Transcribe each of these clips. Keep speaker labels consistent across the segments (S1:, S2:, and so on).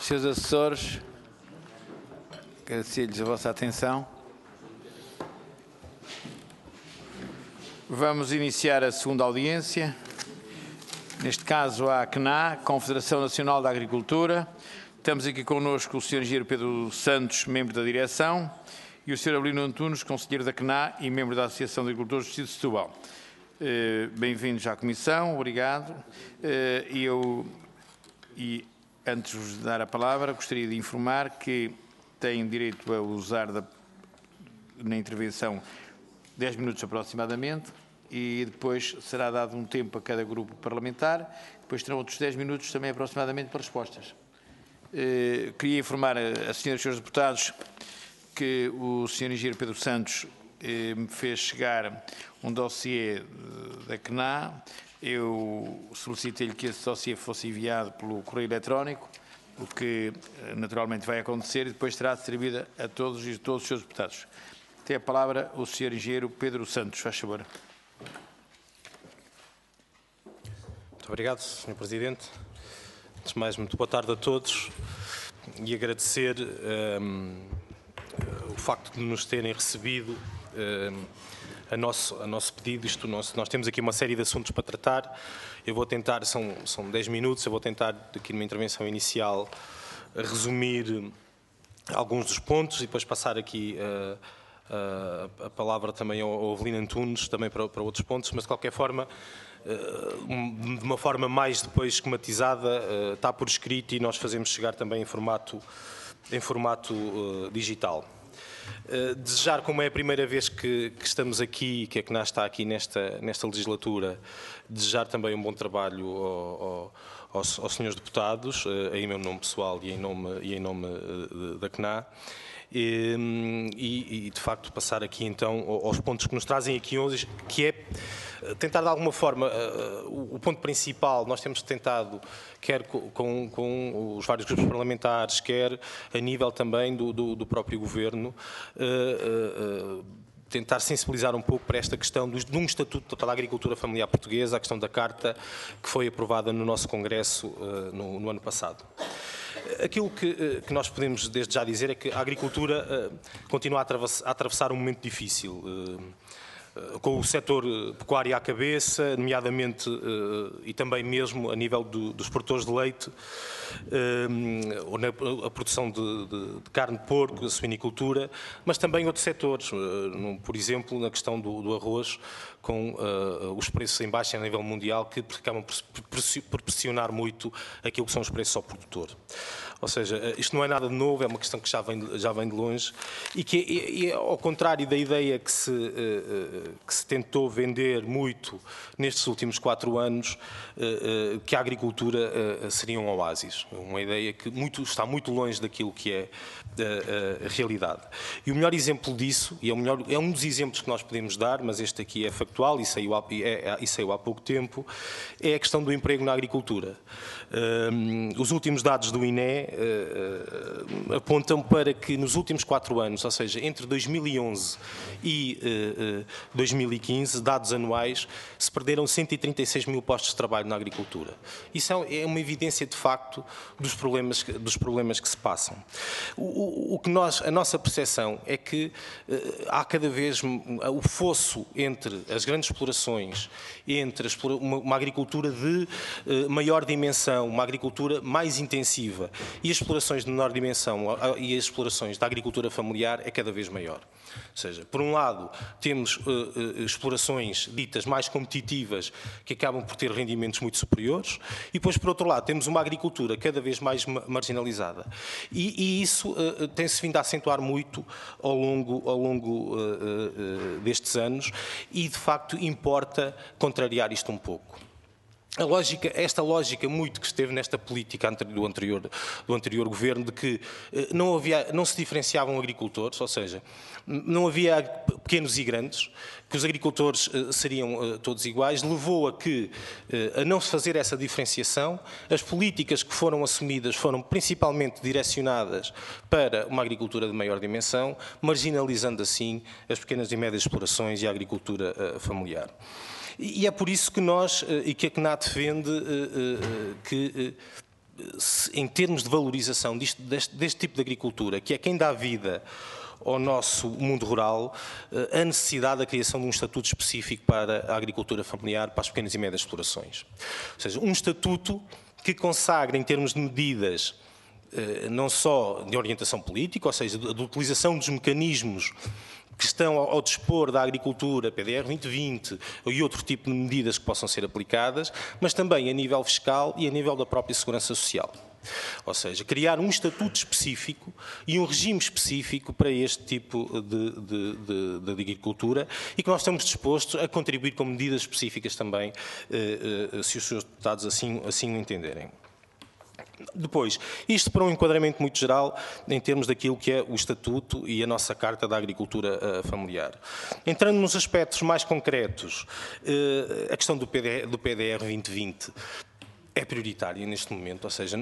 S1: Senhores assessores, agradecer-lhes a vossa atenção. Vamos iniciar a segunda audiência. Neste caso, a ACNA, Confederação Nacional da Agricultura. Temos aqui connosco o Sr. Engenheiro Pedro Santos, membro da direção, e o Sr. Abelino Antunes, conselheiro da ACNA e membro da Associação de Agricultores do Distrito de Setúbal. Bem-vindos à Comissão, obrigado. Antes de vos dar a palavra, gostaria de informar que têm direito a usar na intervenção 10 minutos aproximadamente e depois será dado um tempo a cada grupo parlamentar, depois terão outros 10 minutos também aproximadamente para respostas. Queria informar a senhoras e senhores deputados que o Sr. Engenheiro Pedro Santos me fez chegar um dossiê da CNA. Eu solicitei-lhe que esse dossiê fosse enviado pelo correio eletrónico, o que naturalmente vai acontecer e depois será distribuída a todos os seus deputados. Tem a palavra o Sr. Engenheiro Pedro Santos, faz favor.
S2: Muito obrigado, Sr. Presidente. Antes de mais, muito boa tarde a todos e agradecer o facto de nos terem recebido a nosso pedido. Nós temos aqui uma série de assuntos para tratar. Eu vou tentar, são 10 minutos, eu vou tentar aqui numa intervenção inicial resumir alguns dos pontos e depois passar aqui a palavra também ao Abelino Antunes, também para outros pontos, mas de qualquer forma, de uma forma mais depois esquematizada, está por escrito e nós fazemos chegar também em formato digital. Desejar, como é a primeira vez que estamos aqui, que a CNA está aqui nesta legislatura, desejar também um bom trabalho aos senhores deputados, em meu nome pessoal e em nome da CNA. E de facto passar aqui então aos pontos que nos trazem aqui hoje, que é tentar de alguma forma, o ponto principal, nós temos tentado, quer com os vários grupos parlamentares, quer a nível também do próprio Governo, tentar sensibilizar um pouco para esta questão de um Estatuto para a Agricultura Familiar Portuguesa, a questão da Carta que foi aprovada no nosso Congresso no ano passado. Aquilo que nós podemos desde já dizer é que a agricultura continua a atravessar um momento difícil, com o setor pecuário à cabeça, nomeadamente e também mesmo a nível dos produtores de leite, a produção de carne de porco, a suinicultura, mas também outros setores, por exemplo, na questão do arroz, com os preços em baixa a nível mundial, que acabam por pressionar muito aquilo que são os preços ao produtor. Ou seja, isto não é nada de novo, é uma questão que já vem de longe e que é ao contrário da ideia que se tentou vender muito nestes últimos 4 anos, que a agricultura seria um oásis. Uma ideia que está muito longe daquilo que é a realidade. E o melhor exemplo disso, e é um dos exemplos que nós podemos dar, mas este aqui é factual e saiu há pouco tempo, é a questão do emprego na agricultura. Os últimos dados do INE apontam para que nos últimos 4 anos, ou seja, entre 2011 e 2015, dados anuais, se perderam 136 mil postos de trabalho na agricultura. Isso é uma evidência de facto dos problemas que se passam. A nossa percepção é que há cada vez o fosso entre as grandes explorações, entre uma agricultura de maior dimensão, uma agricultura mais intensiva e as explorações de menor dimensão e as explorações da agricultura familiar é cada vez maior. Ou seja, por um lado, temos explorações ditas mais competitivas que acabam por ter rendimentos muito superiores e depois, por outro lado, temos uma agricultura cada vez mais marginalizada. E isso tem-se vindo a acentuar muito ao longo destes anos e, de facto, importa contrariar isto um pouco. Esta lógica muito que esteve nesta política do anterior governo de que não se diferenciavam agricultores, ou seja, não havia pequenos e grandes, que os agricultores seriam todos iguais, levou a não se fazer essa diferenciação. As políticas que foram assumidas foram principalmente direcionadas para uma agricultura de maior dimensão, marginalizando assim as pequenas e médias explorações e a agricultura familiar. E é por isso que nós, e que a CNA defende, que em termos de valorização deste tipo de agricultura, que é quem dá vida ao nosso mundo rural, a necessidade da criação de um estatuto específico para a agricultura familiar, para as pequenas e médias explorações. Ou seja, um estatuto que consagre, em termos de medidas, não só de orientação política, ou seja, de utilização dos mecanismos que estão ao dispor da agricultura, PDR 2020 e outro tipo de medidas que possam ser aplicadas, mas também a nível fiscal e a nível da própria segurança social. Ou seja, criar um estatuto específico e um regime específico para este tipo de agricultura e que nós estamos dispostos a contribuir com medidas específicas também, se os senhores deputados assim o entenderem. Depois, isto para um enquadramento muito geral em termos daquilo que é o Estatuto e a nossa Carta da Agricultura Familiar. Entrando nos aspectos mais concretos, a questão do PDR 2020 é prioritária neste momento, ou seja,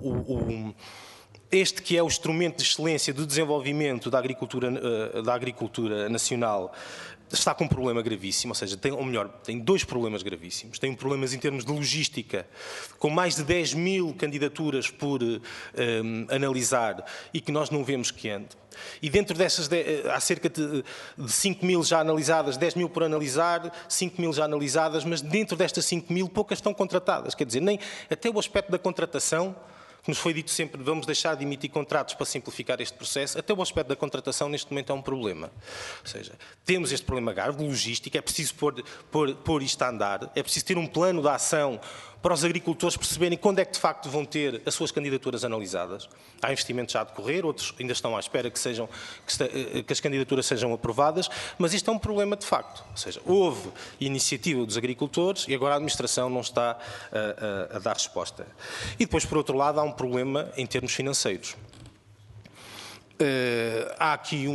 S2: este que é o instrumento de excelência do desenvolvimento da agricultura nacional está com um problema gravíssimo, ou seja, tem dois problemas gravíssimos. Tem problemas em termos de logística, com mais de 10 mil candidaturas por analisar e que nós não vemos que ande. E dentro dessas, há cerca de 5 mil já analisadas, 10 mil por analisar, 5 mil já analisadas, mas dentro destas 5 mil poucas estão contratadas. Quer dizer, nem até o aspecto da contratação, que nos foi dito sempre, vamos deixar de emitir contratos para simplificar este processo, até o aspecto da contratação neste momento é um problema. Ou seja, temos este problema grave de logística, é preciso pôr isto a andar, é preciso ter um plano de ação para os agricultores perceberem quando é que de facto vão ter as suas candidaturas analisadas. Há investimentos já a decorrer, outros ainda estão à espera que as candidaturas sejam aprovadas, mas isto é um problema de facto. Ou seja, houve iniciativa dos agricultores e agora a administração não está a dar resposta. E depois, por outro lado, há um problema em termos financeiros. Há aqui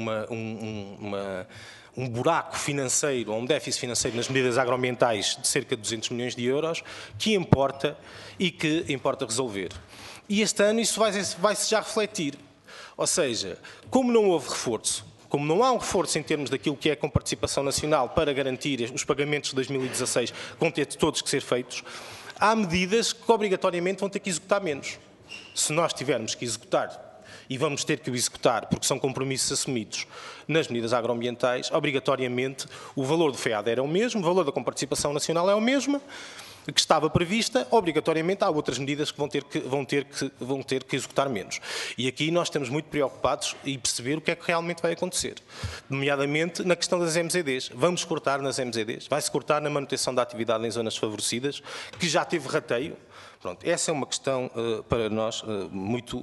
S2: um buraco financeiro, ou um déficit financeiro nas medidas agroambientais de cerca de 200 milhões de euros, que importa e que importa resolver. E este ano isso vai-se já refletir. Ou seja, como não houve reforço, como não há um reforço em termos daquilo que é a comparticipação nacional para garantir os pagamentos de 2016, que vão ter todos que ser feitos, há medidas que obrigatoriamente vão ter que executar menos. Se nós tivermos que executar, e vamos ter que o executar porque são compromissos assumidos nas medidas agroambientais, obrigatoriamente o valor do FEADER é o mesmo, o valor da comparticipação nacional é o mesmo, que estava prevista, obrigatoriamente há outras medidas que vão ter que executar menos. E aqui nós estamos muito preocupados em perceber o que é que realmente vai acontecer. Nomeadamente na questão das MZDs. Vamos cortar nas MZDs, vai-se cortar na manutenção da atividade em zonas favorecidas, que já teve rateio. Pronto, essa é uma questão para nós muito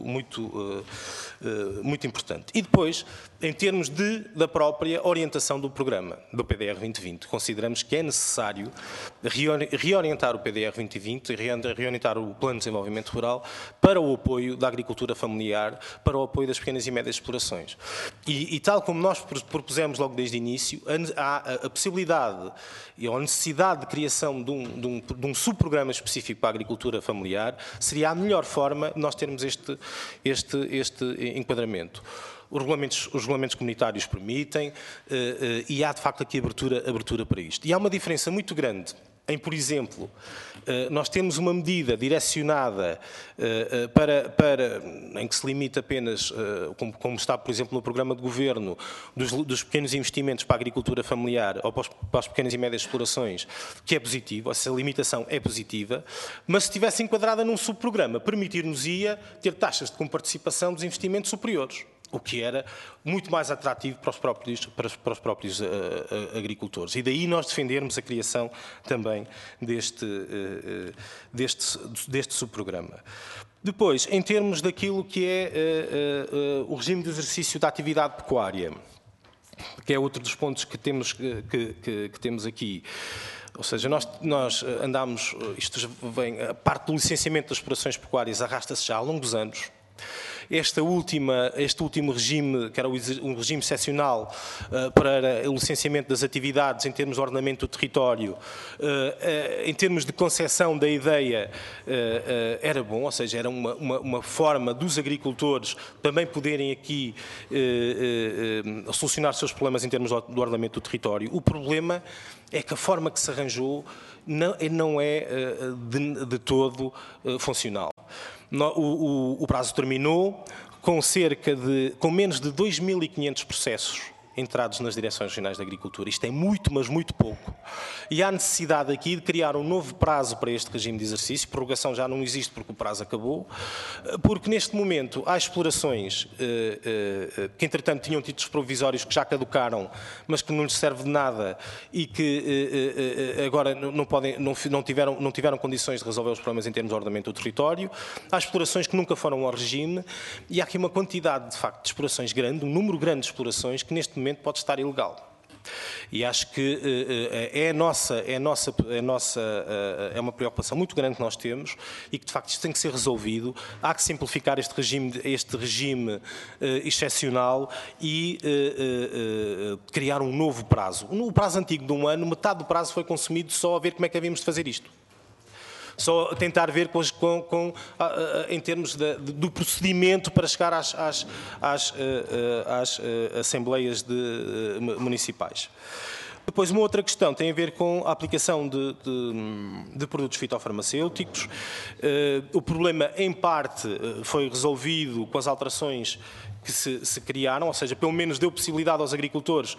S2: importante. E depois, em termos da própria orientação do programa, do PDR 2020, consideramos que é necessário reorientar o PDR 2020 e reorientar o Plano de Desenvolvimento Rural para o apoio da agricultura familiar, para o apoio das pequenas e médias explorações. E tal como nós propusemos logo desde o início, há a possibilidade e a necessidade de criação de um subprograma específico para a agricultura familiar seria a melhor forma de nós termos este enquadramento. Os regulamentos comunitários permitem e há de facto aqui abertura para isto. E há uma diferença muito grande em, por exemplo, nós temos uma medida direcionada em que se limita apenas, como está, por exemplo, no programa de governo, dos pequenos investimentos para a agricultura familiar ou para as pequenas e médias explorações, que é positivo, essa limitação é positiva, mas se estivesse enquadrada num subprograma, permitir-nos-ia ter taxas de comparticipação dos investimentos superiores, o que era muito mais atrativo para os próprios agricultores. E daí nós defendermos a criação também deste subprograma. Depois, em termos daquilo que é o regime de exercício da atividade pecuária, que é outro dos pontos que temos aqui. Ou seja, nós andamos, a parte do licenciamento das explorações pecuárias arrasta-se já ao longo dos anos. Este último regime, que era um regime excepcional para o licenciamento das atividades em termos de ordenamento do território, em termos de concepção da ideia, era bom, ou seja, era uma forma dos agricultores também poderem aqui solucionar os seus problemas em termos do ordenamento do território. O problema é que a forma que se arranjou não é de todo funcional. O prazo terminou com menos de 2.500 processos entrados nas direções regionais de agricultura. Isto é muito, mas muito pouco. E há necessidade aqui de criar um novo prazo para este regime de exercício. Prorrogação já não existe porque o prazo acabou, porque neste momento há explorações que entretanto tinham títulos provisórios que já caducaram, mas que não lhes serve de nada e que agora não tiveram condições de resolver os problemas em termos de ordenamento do território. Há explorações que nunca foram ao regime e há aqui uma quantidade, de facto, de explorações grande, um número grande de explorações que neste momento pode estar ilegal. E acho que é uma preocupação muito grande que nós temos e que, de facto, isto tem que ser resolvido. Há que simplificar este regime excepcional e criar um novo prazo. No prazo antigo de 1 ano, metade do prazo foi consumido só a ver como é que havíamos de fazer isto. Só tentar ver em termos do procedimento para chegar às assembleias municipais. Depois, uma outra questão tem a ver com a aplicação de produtos fitofarmacêuticos. O problema, em parte, foi resolvido com as alterações que se criaram, ou seja, pelo menos deu possibilidade aos agricultores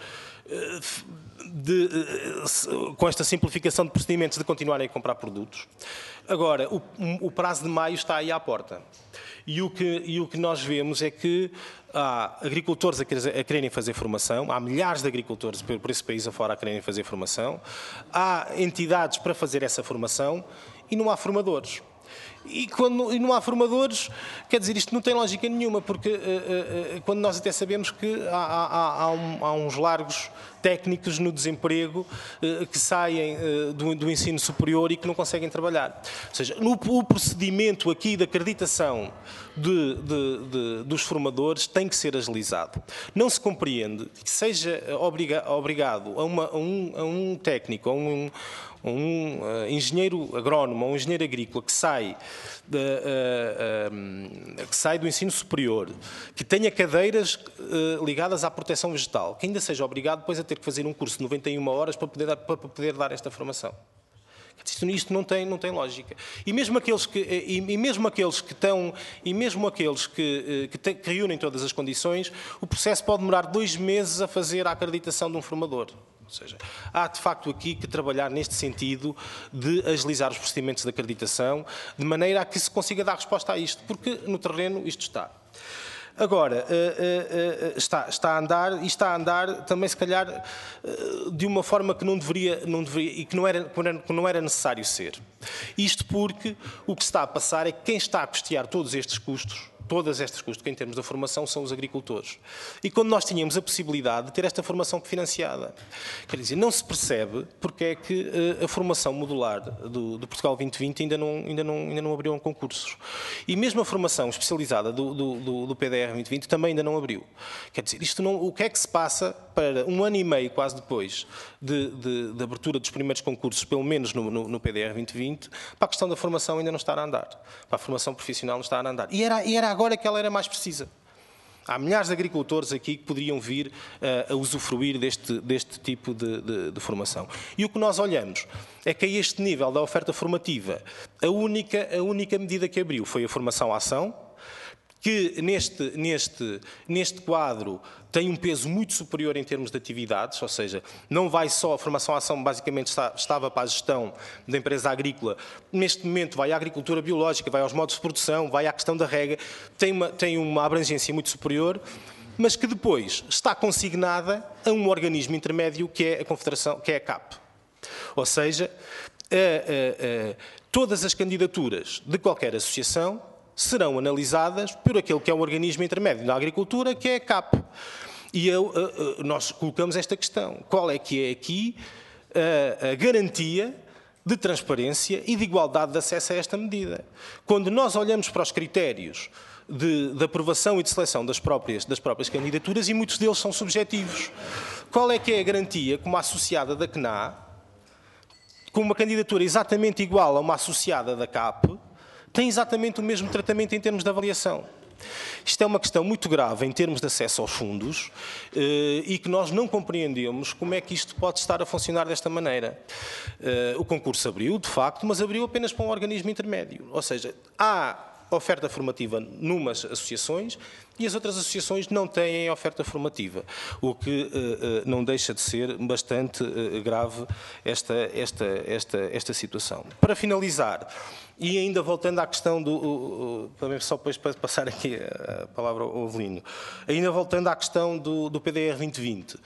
S2: com esta simplificação de procedimentos de continuarem a comprar produtos. Agora, o prazo de maio está aí à porta. E o que nós vemos é que há agricultores a quererem fazer formação, há milhares de agricultores por esse país afora a quererem fazer formação, há entidades para fazer essa formação e não há formadores. E quando não há formadores, quer dizer, isto não tem lógica nenhuma, porque quando nós até sabemos que há uns largos técnicos no desemprego que saem do ensino superior e que não conseguem trabalhar. Ou seja, o procedimento aqui de acreditação dos formadores tem que ser agilizado. Não se compreende que seja obrigado a um técnico, a um engenheiro agrónomo ou um engenheiro agrícola que sai do ensino superior, que tenha cadeiras ligadas à proteção vegetal, que ainda seja obrigado depois a ter que fazer um curso de 91 horas para poder dar esta formação. Isto não tem lógica. E mesmo aqueles que reúnem todas as condições, o processo pode demorar 2 meses a fazer a acreditação de um formador. Ou seja, há de facto aqui que trabalhar neste sentido de agilizar os procedimentos de acreditação, de maneira a que se consiga dar resposta a isto, porque no terreno isto está. Agora, está a andar, e está a andar também, se calhar, de uma forma que não deveria e que não era necessário ser. Isto porque o que se está a passar é que quem está a custear todos estes custos, que em termos da formação são os agricultores. E quando nós tínhamos a possibilidade de ter esta formação financiada, quer dizer, não se percebe porque é que a formação modular do Portugal 2020 ainda não abriu concursos. E mesmo a formação especializada do PDR 2020 também ainda não abriu. Quer dizer, o que é que se passa para 1 ano e meio, quase depois, de abertura dos primeiros concursos, pelo menos no PDR 2020, para a questão da formação ainda não estar a andar. Para a formação profissional não estar a andar. E era agora que ela era mais precisa. Há milhares de agricultores aqui que poderiam vir a usufruir deste tipo de formação. E o que nós olhamos é que a este nível da oferta formativa, a única medida que abriu foi a formação-ação, que neste quadro tem um peso muito superior em termos de atividades, ou seja, não vai só a formação-ação, basicamente estava para a gestão da empresa agrícola, neste momento vai à agricultura biológica, vai aos modos de produção, vai à questão da rega, tem uma abrangência muito superior, mas que depois está consignada a um organismo intermédio que é a Confederação, que é a CAP. Ou seja, todas as candidaturas de qualquer associação serão analisadas por aquele que é o organismo intermédio da agricultura, que é a CAP. E nós colocamos esta questão. Qual é que é aqui a garantia de transparência e de igualdade de acesso a esta medida? Quando nós olhamos para os critérios de aprovação e de seleção das próprias candidaturas, e muitos deles são subjetivos, qual é que é a garantia que uma associada da CNA, com uma candidatura exatamente igual a uma associada da CAP, tem exatamente o mesmo tratamento em termos de avaliação? Isto é uma questão muito grave em termos de acesso aos fundos e que nós não compreendemos como é que isto pode estar a funcionar desta maneira. O concurso abriu, de facto, mas abriu apenas para um organismo intermédio. Ou seja, há oferta formativa numas associações e as outras associações não têm oferta formativa, o que não deixa de ser bastante grave esta situação. Para finalizar, e ainda voltando à questão também só depois para passar aqui a palavra ao Avelino, ainda voltando à questão do PDR 2020,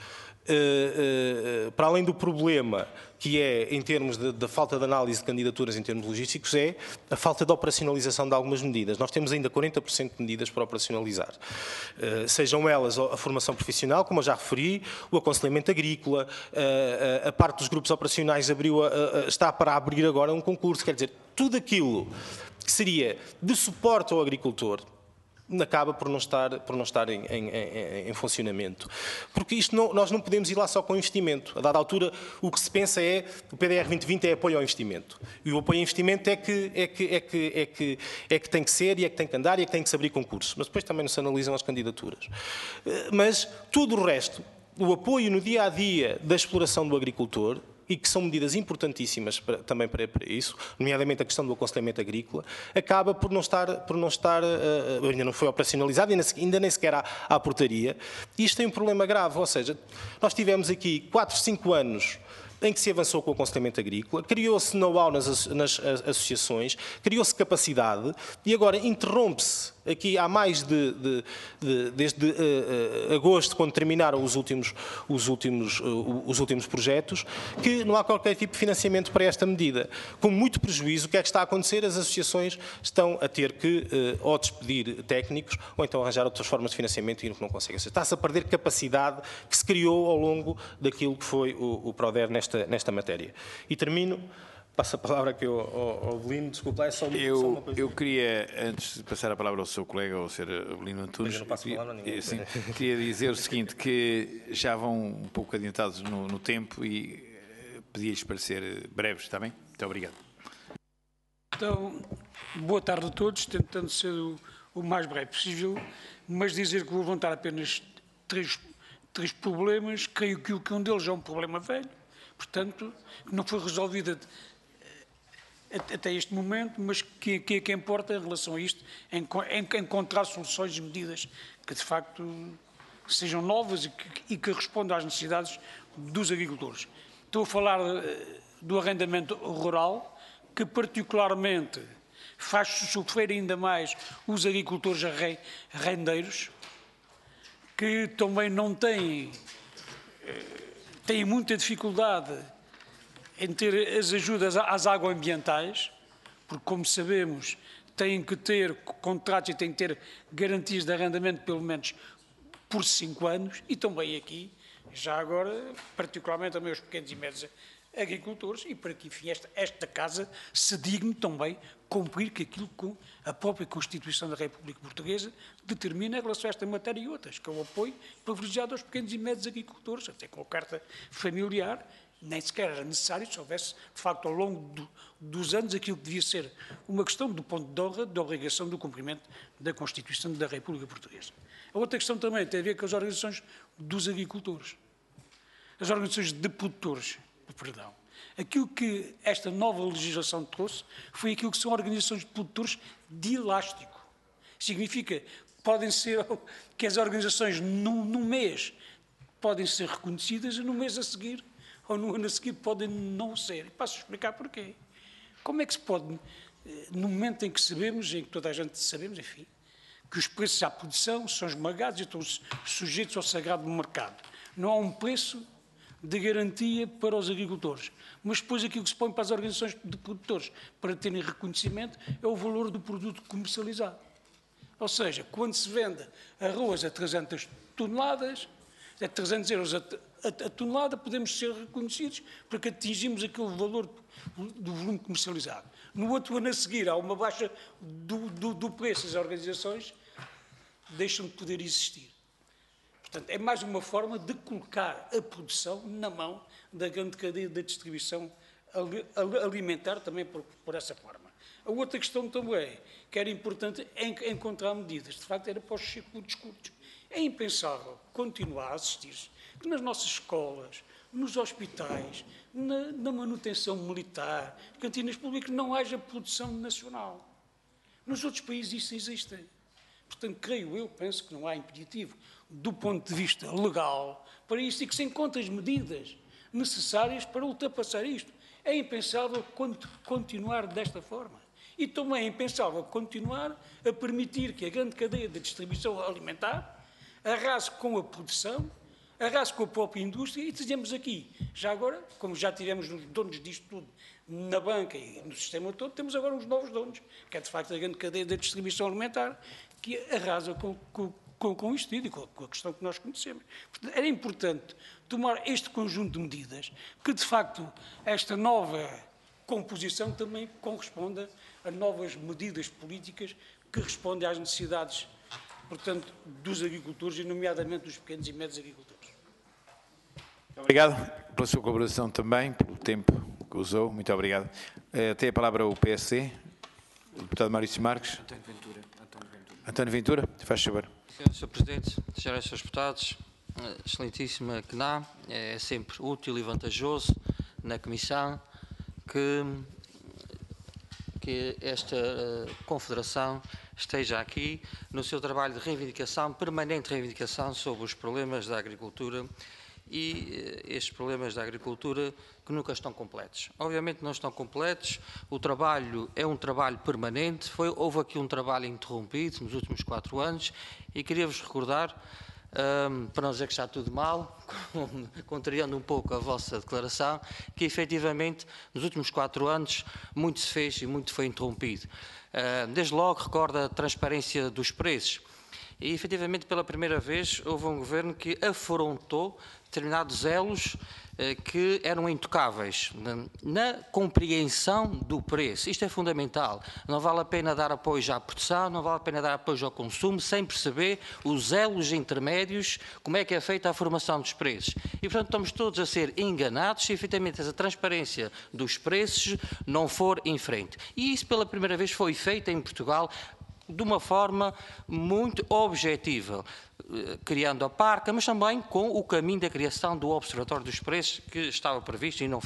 S2: para além do problema que é, em termos da falta de análise de candidaturas em termos logísticos, é a falta de operacionalização de algumas medidas. Nós temos ainda 40% de medidas para operacionalizar. Sejam elas a formação profissional, como eu já referi, o aconselhamento agrícola, a parte dos grupos operacionais está para abrir agora um concurso, quer dizer, tudo aquilo que seria de suporte ao agricultor, acaba por não estar em funcionamento. Porque nós não podemos ir lá só com investimento. A dada altura, o que se pensa é o PDR 2020 é apoio ao investimento. E o apoio ao investimento é que tem que ser, e é que tem que andar, e é que tem que se abrir concurso. Mas depois também não se analisam as candidaturas. Mas tudo o resto, o apoio no dia-a-dia da exploração do agricultor, e que são medidas importantíssimas também para isso, nomeadamente a questão do aconselhamento agrícola, acaba por não estar ainda não foi operacionalizado, ainda nem sequer há portaria. E isto tem um problema grave, ou seja, nós tivemos aqui 4, 5 anos em que se avançou com o aconselhamento agrícola, criou-se know-how nas associações, criou-se capacidade e agora interrompe-se aqui há mais desde agosto, quando terminaram os últimos projetos, que não há qualquer tipo de financiamento para esta medida. Com muito prejuízo, o que é que está a acontecer? As associações estão a ter que ou despedir técnicos ou então arranjar outras formas de financiamento e não conseguem. Está-se a perder capacidade que se criou ao longo daquilo que foi o PRODER nesta matéria. E termino. Passo a palavra aqui ao Avelino, desculpe lá, é só uma coisa.
S1: Eu queria, antes de passar a palavra ao seu colega, ao Sr. Avelino Antunes, queria dizer o seguinte, que já vão um pouco adiantados no tempo e pedia-lhes para ser breves, está bem? Muito obrigado.
S3: Então, boa tarde a todos, tentando ser o mais breve possível, mas dizer que vou levantar apenas três problemas, creio que um deles é um problema velho, portanto, que não foi resolvido até este momento, mas que importa em relação a isto, encontrar soluções e medidas que, de facto, sejam novas e que respondam às necessidades dos agricultores. Estou a falar do arrendamento rural, que particularmente faz sofrer ainda mais os agricultores rendeiros, que também não têm muita dificuldade em ter as ajudas às agroambientais, porque, como sabemos, têm que ter contratos e têm que ter garantias de arrendamento pelo menos por 5 anos, e também aqui, já agora, particularmente também os pequenos e médios agricultores, e para que, enfim, esta Casa se digne também cumprir que aquilo que a própria Constituição da República Portuguesa determina em relação a esta matéria e outras, que é o apoio privilegiado aos pequenos e médios agricultores, até com a carta familiar. Nem sequer era necessário se houvesse, de facto, ao longo dos anos, aquilo que devia ser uma questão do ponto de honra da obrigação do cumprimento da Constituição da República Portuguesa. A outra questão também tem a ver com as organizações dos agricultores, as organizações de produtores, perdão. Aquilo que esta nova legislação trouxe foi aquilo que são organizações de produtores de elástico. Significa que as organizações num mês podem ser reconhecidas e no mês a seguir ou no ano a seguir podem não ser. E passo a explicar porquê. Como é que se pode, no momento em que sabemos, em que toda a gente sabemos, enfim, que os preços à produção são esmagados e estão sujeitos ao sagrado mercado. Não há um preço de garantia para os agricultores, mas depois aquilo que se põe para as organizações de produtores para terem reconhecimento é o valor do produto comercializado. Ou seja, quando se vende arroz a 300 toneladas, a 300 euros a tonelada, podemos ser reconhecidos porque atingimos aquele valor do volume comercializado. No outro ano a seguir, há uma baixa do preço, as organizações deixam de poder existir. Portanto, é mais uma forma de colocar a produção na mão da grande cadeia da distribuição alimentar, também por essa forma. A outra questão também, que era importante, é encontrar medidas. De facto, era para os circuitos curtos. É impensável continuar a assistir que nas nossas escolas, nos hospitais, na manutenção militar, cantinas públicas, não haja produção nacional. Nos outros países isso existe. Portanto, penso que não há impeditivo do ponto de vista legal para isso e que se encontrem as medidas necessárias para ultrapassar isto. É impensável continuar desta forma. E também é impensável continuar a permitir que a grande cadeia de distribuição alimentar arrase com a produção, arrase com a própria indústria e dizemos aqui, já agora, como já tivemos os donos disto tudo na banca e no sistema todo, temos agora os novos donos, que é de facto a grande cadeia de distribuição alimentar, que arrasa com isto e com a questão que nós conhecemos. Portanto, era importante tomar este conjunto de medidas, que de facto esta nova composição também corresponda a novas medidas políticas que respondem às necessidades, portanto, dos agricultores e nomeadamente dos pequenos e médios agricultores.
S1: Obrigado pela sua colaboração também, pelo tempo que usou. Muito obrigado. Tem a palavra o PSC, o deputado Maurício Marques. António Ventura, faz favor.
S4: Sr. Presidente, senhoras e senhores deputados, excelentíssima CNA, é sempre útil e vantajoso na Comissão que esta Confederação esteja aqui no seu trabalho de reivindicação, permanente reivindicação sobre os problemas da agricultura e estes problemas da agricultura que nunca estão completos. Obviamente não estão completos, o trabalho é um trabalho permanente, houve aqui um trabalho interrompido nos últimos 4 anos e queria-vos recordar, para não dizer que está tudo mal, contrariando um pouco a vossa declaração, que efetivamente nos últimos 4 anos muito se fez e muito foi interrompido. Desde logo recordo a transparência dos preços e efetivamente pela primeira vez houve um governo que afrontou determinados elos que eram intocáveis na compreensão do preço. Isto é fundamental. Não vale a pena dar apoio à produção, não vale a pena dar apoio ao consumo, sem perceber os elos intermédios, como é que é feita a formação dos preços. E, portanto, estamos todos a ser enganados se, efetivamente, essa transparência dos preços não for em frente. E isso, pela primeira vez, foi feito em Portugal de uma forma muito objetiva, criando a PARCA, mas também com o caminho da criação do Observatório dos Preços, que estava previsto e não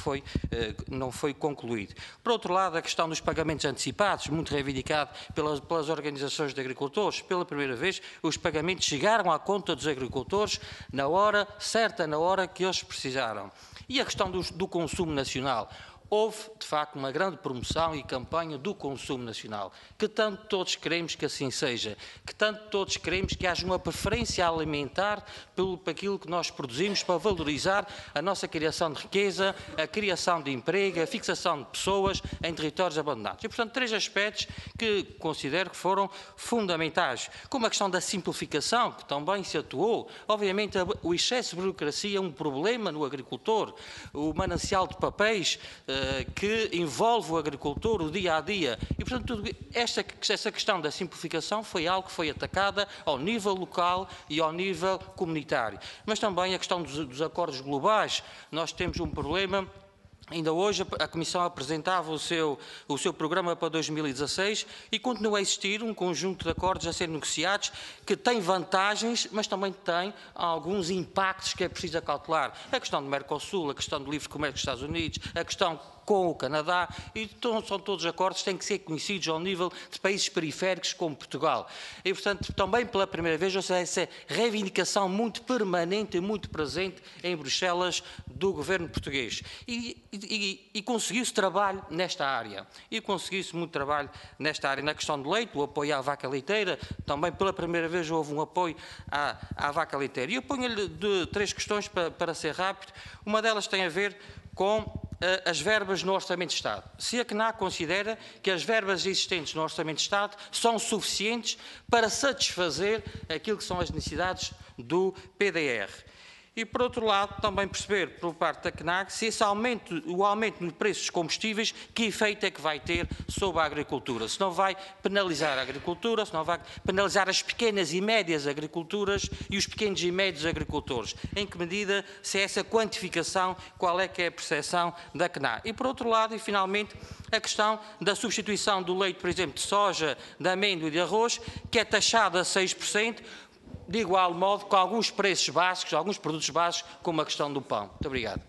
S4: foi concluído. Por outro lado, a questão dos pagamentos antecipados, muito reivindicado pelas organizações de agricultores. Pela primeira vez, os pagamentos chegaram à conta dos agricultores na hora certa, na hora que eles precisaram. E a questão do consumo nacional. Houve, de facto, uma grande promoção e campanha do consumo nacional, que tanto todos queremos que assim seja, que tanto todos queremos que haja uma preferência alimentar pelo aquilo que nós produzimos para valorizar a nossa criação de riqueza, a criação de emprego, a fixação de pessoas em territórios abandonados. E, portanto, 3 aspectos que considero que foram fundamentais, como a questão da simplificação, que também se atuou. Obviamente, o excesso de burocracia é um problema no agricultor, o manancial de papéis que envolve o agricultor, o dia a dia. E, portanto, essa questão da simplificação foi algo que foi atacada ao nível local e ao nível comunitário. Mas também a questão dos acordos globais. Nós temos um problema. Ainda hoje a Comissão apresentava o seu programa para 2016 e continua a existir um conjunto de acordos a ser negociados que tem vantagens, mas também tem alguns impactos que é preciso acautelar. A questão do Mercosul, a questão do livre comércio dos Estados Unidos, a questão com o Canadá, e são todos acordos que têm que ser conhecidos ao nível de países periféricos como Portugal. E, portanto, também pela primeira vez, essa reivindicação muito permanente e muito presente em Bruxelas do governo português. E conseguiu-se trabalho nesta área. E conseguiu-se muito trabalho nesta área. Na questão do leite, o apoio à vaca leiteira, também pela primeira vez houve um apoio à vaca leiteira. E eu ponho-lhe 3 questões para ser rápido. Uma delas tem a ver com as verbas no Orçamento de Estado. Se a CNA considera que as verbas existentes no Orçamento de Estado são suficientes para satisfazer aquilo que são as necessidades do PDR. E, por outro lado, também perceber, por parte da CNAG, se o aumento no preço dos combustíveis, que efeito é que vai ter sobre a agricultura. Se não vai penalizar a agricultura, se não vai penalizar as pequenas e médias agriculturas e os pequenos e médios agricultores. Em que medida, se é essa quantificação, qual é que é a percepção da CNAG. E, por outro lado, e finalmente, a questão da substituição do leite, por exemplo, de soja, de amêndoa e de arroz, que é taxado a 6%, de igual modo com alguns preços básicos, alguns produtos básicos, como a questão do pão. Muito obrigado.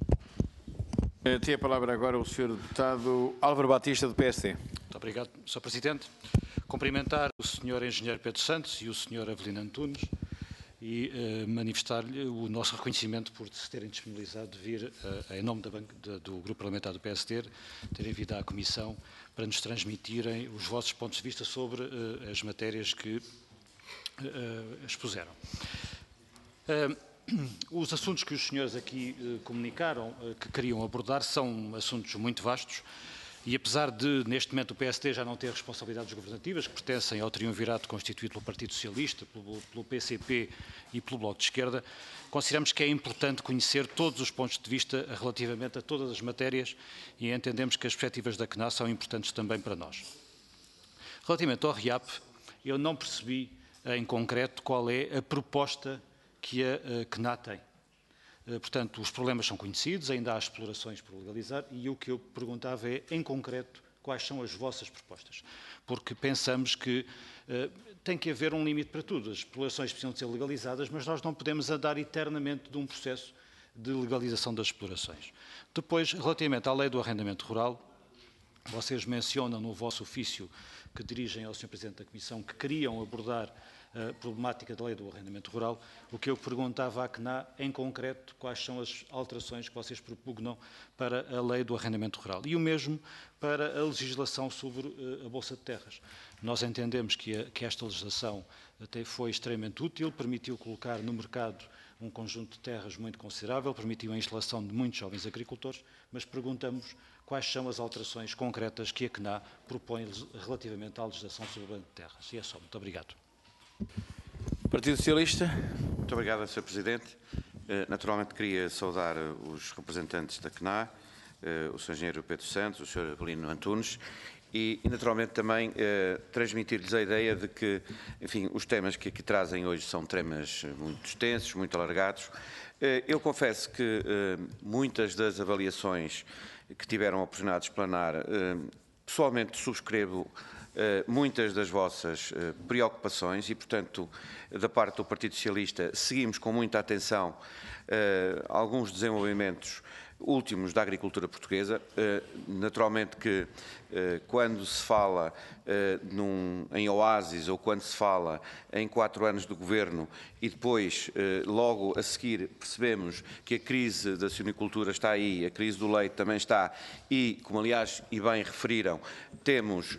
S1: Tem a palavra agora o Sr. Deputado Álvaro Batista, do PSD.
S5: Muito obrigado, Sr. Presidente. Cumprimentar o Sr. Engenheiro Pedro Santos e o Sr. Avelino Antunes e manifestar-lhe o nosso reconhecimento por se terem disponibilizado de vir, em nome do Grupo Parlamentar do PSD, terem vindo à Comissão para nos transmitirem os vossos pontos de vista sobre as matérias que expuseram. Os assuntos que os senhores aqui comunicaram que queriam abordar são assuntos muito vastos e, apesar de, neste momento, o PSD já não ter responsabilidades governativas, que pertencem ao triunvirato constituído pelo Partido Socialista, pelo PCP e pelo Bloco de Esquerda, consideramos que é importante conhecer todos os pontos de vista relativamente a todas as matérias e entendemos que as perspectivas da CNA são importantes também para nós. Relativamente ao RIAP, eu não percebi em concreto qual é a proposta que a CNA tem. Portanto, os problemas são conhecidos, ainda há explorações por legalizar e o que eu perguntava é, em concreto, quais são as vossas propostas. Porque pensamos que tem que haver um limite para tudo. As explorações precisam de ser legalizadas, mas nós não podemos andar eternamente de um processo de legalização das explorações. Depois, relativamente à lei do arrendamento rural, vocês mencionam no vosso ofício que dirigem ao Sr. Presidente da Comissão que queriam abordar a problemática da lei do arrendamento rural. O que eu perguntava à CNA, em concreto, quais são as alterações que vocês propugnam para a lei do arrendamento rural. E o mesmo para a legislação sobre a Bolsa de Terras. Nós entendemos que esta legislação até foi extremamente útil, permitiu colocar no mercado um conjunto de terras muito considerável, permitiu a instalação de muitos jovens agricultores, mas perguntamos quais são as alterações concretas que a CNA propõe relativamente à legislação sobre o banco de terras. E é só. Muito obrigado.
S1: Partido Socialista.
S6: Muito obrigado, Sr. Presidente. Naturalmente queria saudar os representantes da CNA, o Sr. Engenheiro Pedro Santos, o Sr. Avelino Antunes e naturalmente também transmitir-lhes a ideia de que, enfim, os temas que aqui trazem hoje são temas muito extensos, muito alargados. Eu confesso que muitas das avaliações que tiveram a oportunidade de explanar, pessoalmente subscrevo muitas das vossas preocupações e, portanto, da parte do Partido Socialista, seguimos com muita atenção alguns desenvolvimentos últimos da agricultura portuguesa. Naturalmente que quando se fala em oásis ou quando se fala em 4 anos de governo e depois, logo a seguir, percebemos que a crise da suinicultura está aí, a crise do leite também está e, como aliás e bem referiram, temos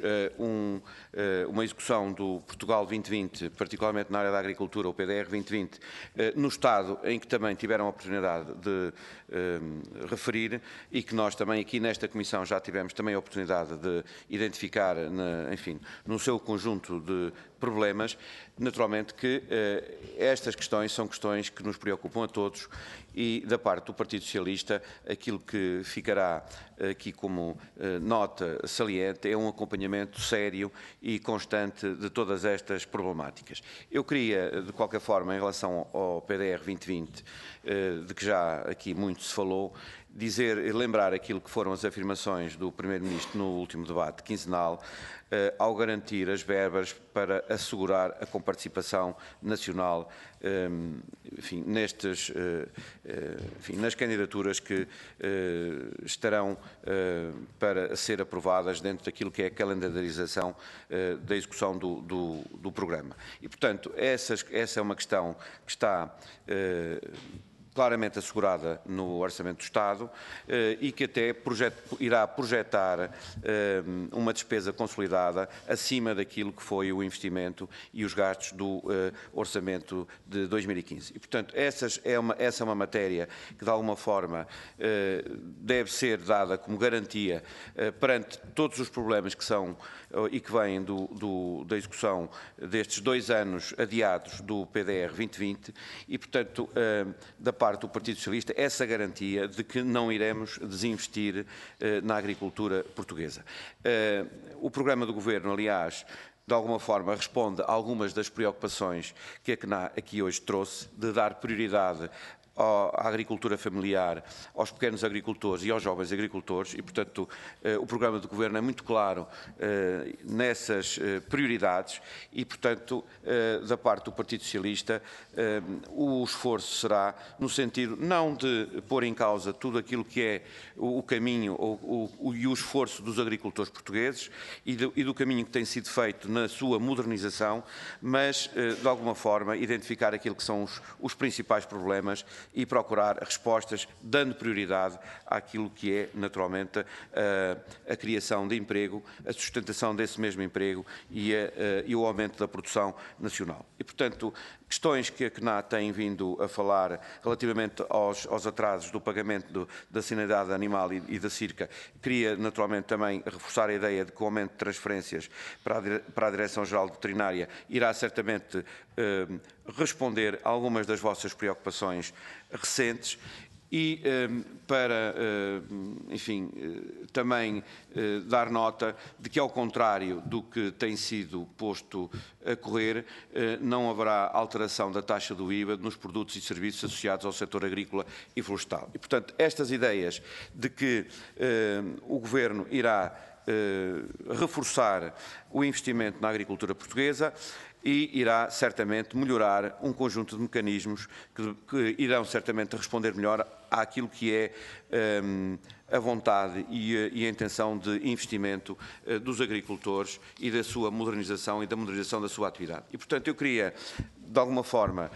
S6: uma execução do Portugal 2020, particularmente na área da agricultura, o PDR 2020, no Estado em que também tiveram a oportunidade de referir e que nós também aqui nesta Comissão já tivemos também a oportunidade de identificar, enfim, no seu conjunto de problemas. Naturalmente que estas questões são questões que nos preocupam a todos e da parte do Partido Socialista aquilo que ficará aqui como nota saliente é um acompanhamento sério e constante de todas estas problemáticas. Eu queria, de qualquer forma, em relação ao PDR 2020, de que já aqui muito se falou, lembrar aquilo que foram as afirmações do Primeiro-Ministro no último debate quinzenal, ao garantir as verbas para assegurar a comparticipação nacional, enfim, nas candidaturas que estarão para ser aprovadas dentro daquilo que é a calendarização da execução do programa. E, portanto, essa é uma questão que está claramente assegurada no Orçamento do Estado e que até irá projetar uma despesa consolidada acima daquilo que foi o investimento e os gastos do Orçamento de 2015. E, portanto, essa é uma matéria que, de alguma forma, deve ser dada como garantia perante todos os problemas que são e que vêm da execução destes 2 anos adiados do PDR 2020 e, portanto, da parte do Partido Socialista, essa garantia de que não iremos desinvestir na agricultura portuguesa. O programa do Governo, aliás, de alguma forma responde a algumas das preocupações que a CNA aqui hoje trouxe, de dar prioridade à agricultura familiar, aos pequenos agricultores e aos jovens agricultores e, portanto, o programa de governo é muito claro nessas prioridades e, portanto, da parte do Partido Socialista, o esforço será no sentido não de pôr em causa tudo aquilo que é o caminho e o esforço dos agricultores portugueses e do caminho que tem sido feito na sua modernização, mas, de alguma forma, identificar aquilo que são os principais problemas e procurar respostas, dando prioridade àquilo que é, naturalmente, a criação de emprego, a sustentação desse mesmo emprego e o aumento da produção nacional. E, portanto, questões que a CNA tem vindo a falar relativamente aos atrasos do pagamento da sanidade animal e da CIRCA, queria naturalmente também reforçar a ideia de que o aumento de transferências para a Direção-Geral Veterinária irá certamente responder a algumas das vossas preocupações recentes e para, enfim, também dar nota de que, ao contrário do que tem sido posto a correr, não haverá alteração da taxa do IVA nos produtos e serviços associados ao setor agrícola e florestal. E, portanto, estas ideias de que o Governo irá reforçar o investimento na agricultura portuguesa e irá certamente melhorar um conjunto de mecanismos que irão certamente responder melhor àquilo que é a vontade e a intenção de investimento dos agricultores e da sua modernização e da modernização da sua atividade. E, portanto, eu queria, de alguma forma,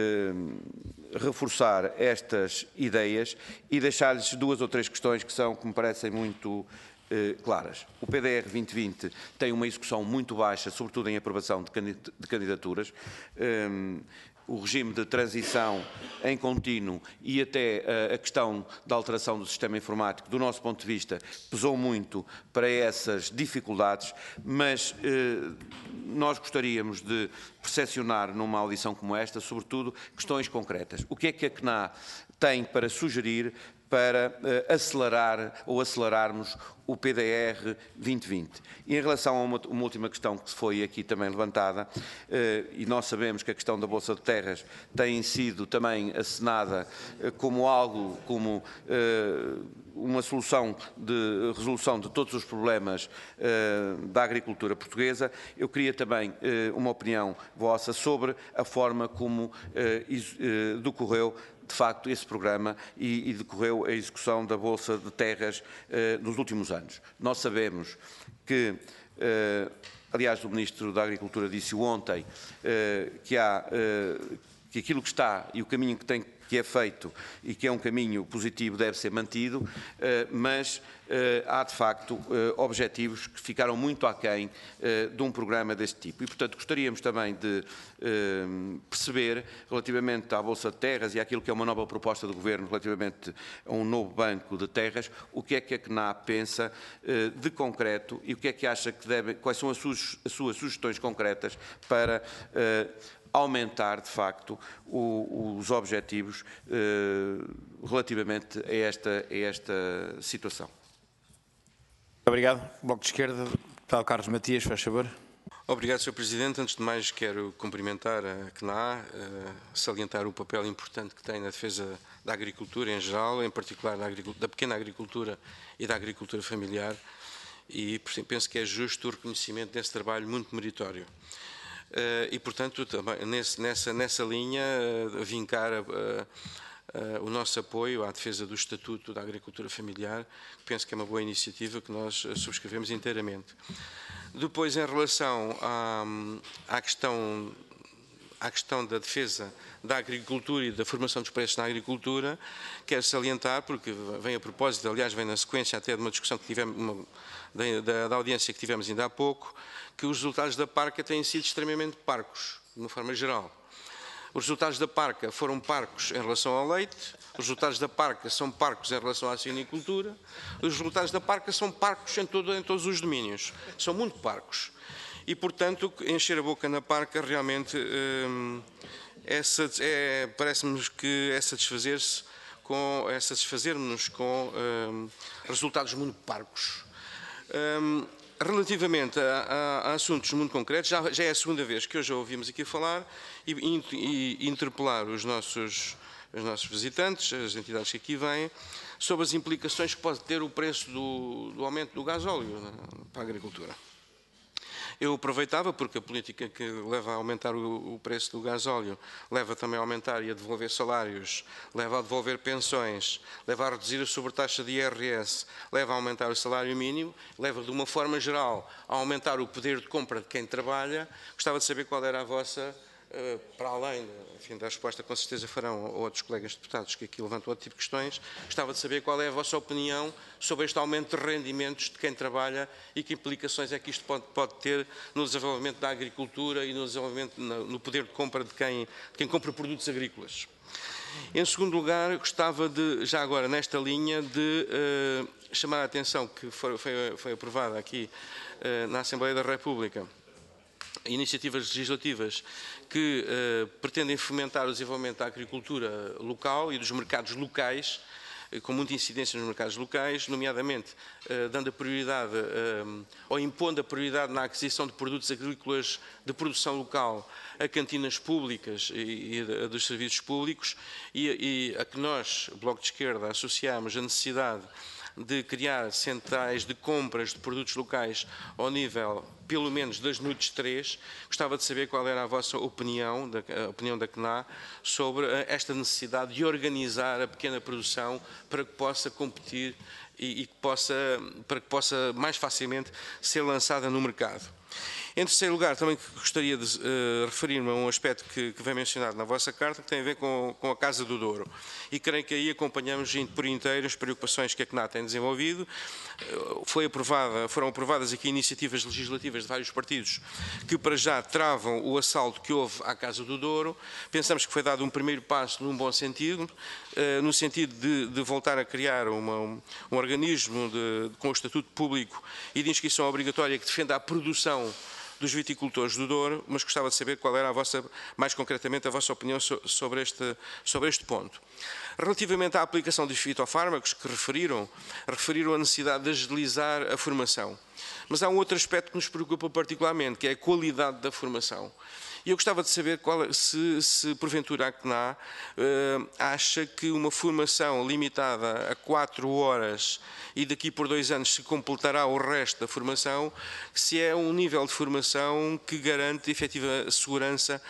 S6: reforçar estas ideias e deixar-lhes 2 ou 3 questões que me parecem muito claras. O PDR 2020 tem uma execução muito baixa, sobretudo em aprovação de candidaturas. O regime de transição em contínuo e até a questão da alteração do sistema informático, do nosso ponto de vista, pesou muito para essas dificuldades, mas nós gostaríamos de percepcionar numa audição como esta, sobretudo, questões concretas. O que é que a CNA tem para sugerir para acelerar ou acelerarmos o PDR 2020. E em relação a uma última questão que foi aqui também levantada, e nós sabemos que a questão da Bolsa de Terras tem sido também acenada como algo, como uma solução de resolução de todos os problemas da agricultura portuguesa, eu queria também uma opinião vossa sobre a forma como decorreu de facto esse programa e decorreu a execução da Bolsa de Terras nos últimos anos. Nós sabemos que, aliás, o Ministro da Agricultura disse ontem que aquilo que está e o caminho que é feito e que é um caminho positivo deve ser mantido, mas há de facto objetivos que ficaram muito aquém de um programa deste tipo. E, portanto, gostaríamos também de perceber, relativamente à Bolsa de Terras e àquilo que é uma nova proposta do Governo relativamente a um novo banco de terras, o que é que a CNA pensa de concreto e o que é que acha que quais são as suas sugestões concretas para aumentar, de facto, os objetivos relativamente a esta situação.
S1: Muito obrigado. Bloco de Esquerda, deputado Carlos Matias, faz favor.
S7: Obrigado, Sr. Presidente. Antes de mais, quero cumprimentar a CNA, salientar o papel importante que tem na defesa da agricultura em geral, em particular da pequena agricultura e da agricultura familiar, e penso que é justo o reconhecimento desse trabalho muito meritório. E, portanto, também nessa linha, vincar o nosso apoio à defesa do Estatuto da Agricultura Familiar, penso que é uma boa iniciativa que nós subscrevemos inteiramente. Depois, em relação à questão da defesa da agricultura e da formação dos preços na agricultura, quero salientar, porque vem a propósito, aliás, vem na sequência até de uma discussão que tivemos, da audiência que tivemos ainda há pouco, que os resultados da PARCA têm sido extremamente parcos, de uma forma geral. Os resultados da PARCA foram parcos em relação ao leite, os resultados da PARCA são parcos em relação à suinicultura, os resultados da PARCA são parcos em todos os domínios, são muito parcos. E, portanto, encher a boca na PARCA realmente parece-me que é satisfazermos-nos com resultados muito parcos. Relativamente a assuntos muito concretos, já é a segunda vez que hoje ouvimos aqui falar e interpelar os nossos os nossos visitantes, as entidades que aqui vêm, sobre as implicações que pode ter o preço do aumento do gasóleo para a agricultura. Eu aproveitava, porque a política que leva a aumentar o preço do gasóleo leva também a aumentar e a devolver salários, leva a devolver pensões, leva a reduzir a sobretaxa de IRS, leva a aumentar o salário mínimo, leva de uma forma geral a aumentar o poder de compra de quem trabalha. Gostava de saber qual era a vossa, para além, enfim, da resposta com certeza farão outros colegas deputados que aqui levantam outro tipo de questões, gostava de saber qual é a vossa opinião sobre este aumento de rendimentos de quem trabalha e que implicações é que isto pode ter no desenvolvimento da agricultura e no desenvolvimento, no poder de compra de quem compra produtos agrícolas. Em segundo lugar, gostava de, já agora nesta linha, de chamar a atenção que foi aprovada aqui na Assembleia da República iniciativas legislativas que pretendem fomentar o desenvolvimento da agricultura local e dos mercados locais, com muita incidência nos mercados locais, nomeadamente dando a prioridade ou impondo a prioridade na aquisição de produtos agrícolas de produção local a cantinas públicas e a dos serviços públicos e a que nós, Bloco de Esquerda, associamos a necessidade de criar centrais de compras de produtos locais ao nível, pelo menos, das NUTS 3. Gostava de saber qual era a vossa opinião, a opinião da CNA, sobre esta necessidade de organizar a pequena produção para que possa competir e para que possa mais facilmente ser lançada no mercado. Em terceiro lugar, também gostaria de referir-me a um aspecto que vem mencionado na vossa carta, que tem a ver com a Casa do Douro. E creio que aí acompanhamos por inteiro as preocupações que a CNA tem desenvolvido. Foram aprovadas aqui iniciativas legislativas de vários partidos que para já travam o assalto que houve à Casa do Douro. Pensamos que foi dado um primeiro passo num bom sentido, no sentido de voltar a criar um organismo com o estatuto público e de inscrição obrigatória que defenda a produção dos viticultores do Douro, mas gostava de saber qual era mais concretamente a vossa opinião sobre este ponto. Relativamente à aplicação dos fitofármacos que referiram a necessidade de agilizar a formação. Mas há um outro aspecto que nos preocupa particularmente, que é a qualidade da formação. E eu gostava de saber se porventura a CNA acha que uma formação limitada a 4 horas e daqui por 2 anos se completará o resto da formação, se é um nível de formação que garante efetiva segurança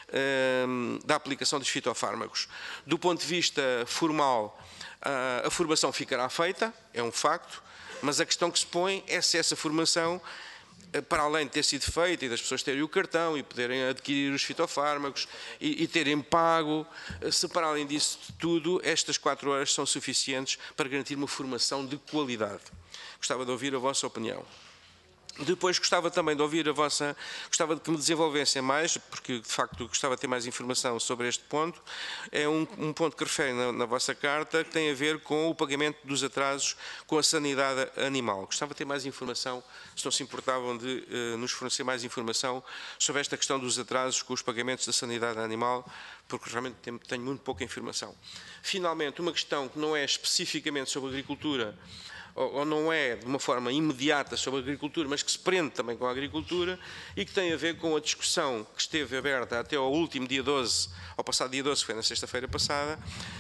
S7: da aplicação dos fitofármacos. Do ponto de vista formal, a formação ficará feita, é um facto, mas a questão que se põe é se essa formação, para além de ter sido feita e das pessoas terem o cartão e poderem adquirir os fitofármacos e terem pago, se para além disso tudo, estas 4 horas são suficientes para garantir uma formação de qualidade. Gostava de ouvir a vossa opinião. Depois gostava também de ouvir gostava de que me desenvolvessem mais, porque de facto gostava de ter mais informação sobre este ponto. É um ponto que refere na vossa carta, que tem a ver com o pagamento dos atrasos com a sanidade animal. Gostava de ter mais informação, se não se importavam de nos fornecer mais informação sobre esta questão dos atrasos com os pagamentos da sanidade animal, porque realmente tenho muito pouca informação. Finalmente, uma questão que não é especificamente sobre agricultura, ou não é de uma forma imediata sobre a agricultura, mas que se prende também com a agricultura e que tem a ver com a discussão que esteve aberta até ao último dia 12, ao passado dia 12, que foi na sexta-feira passada,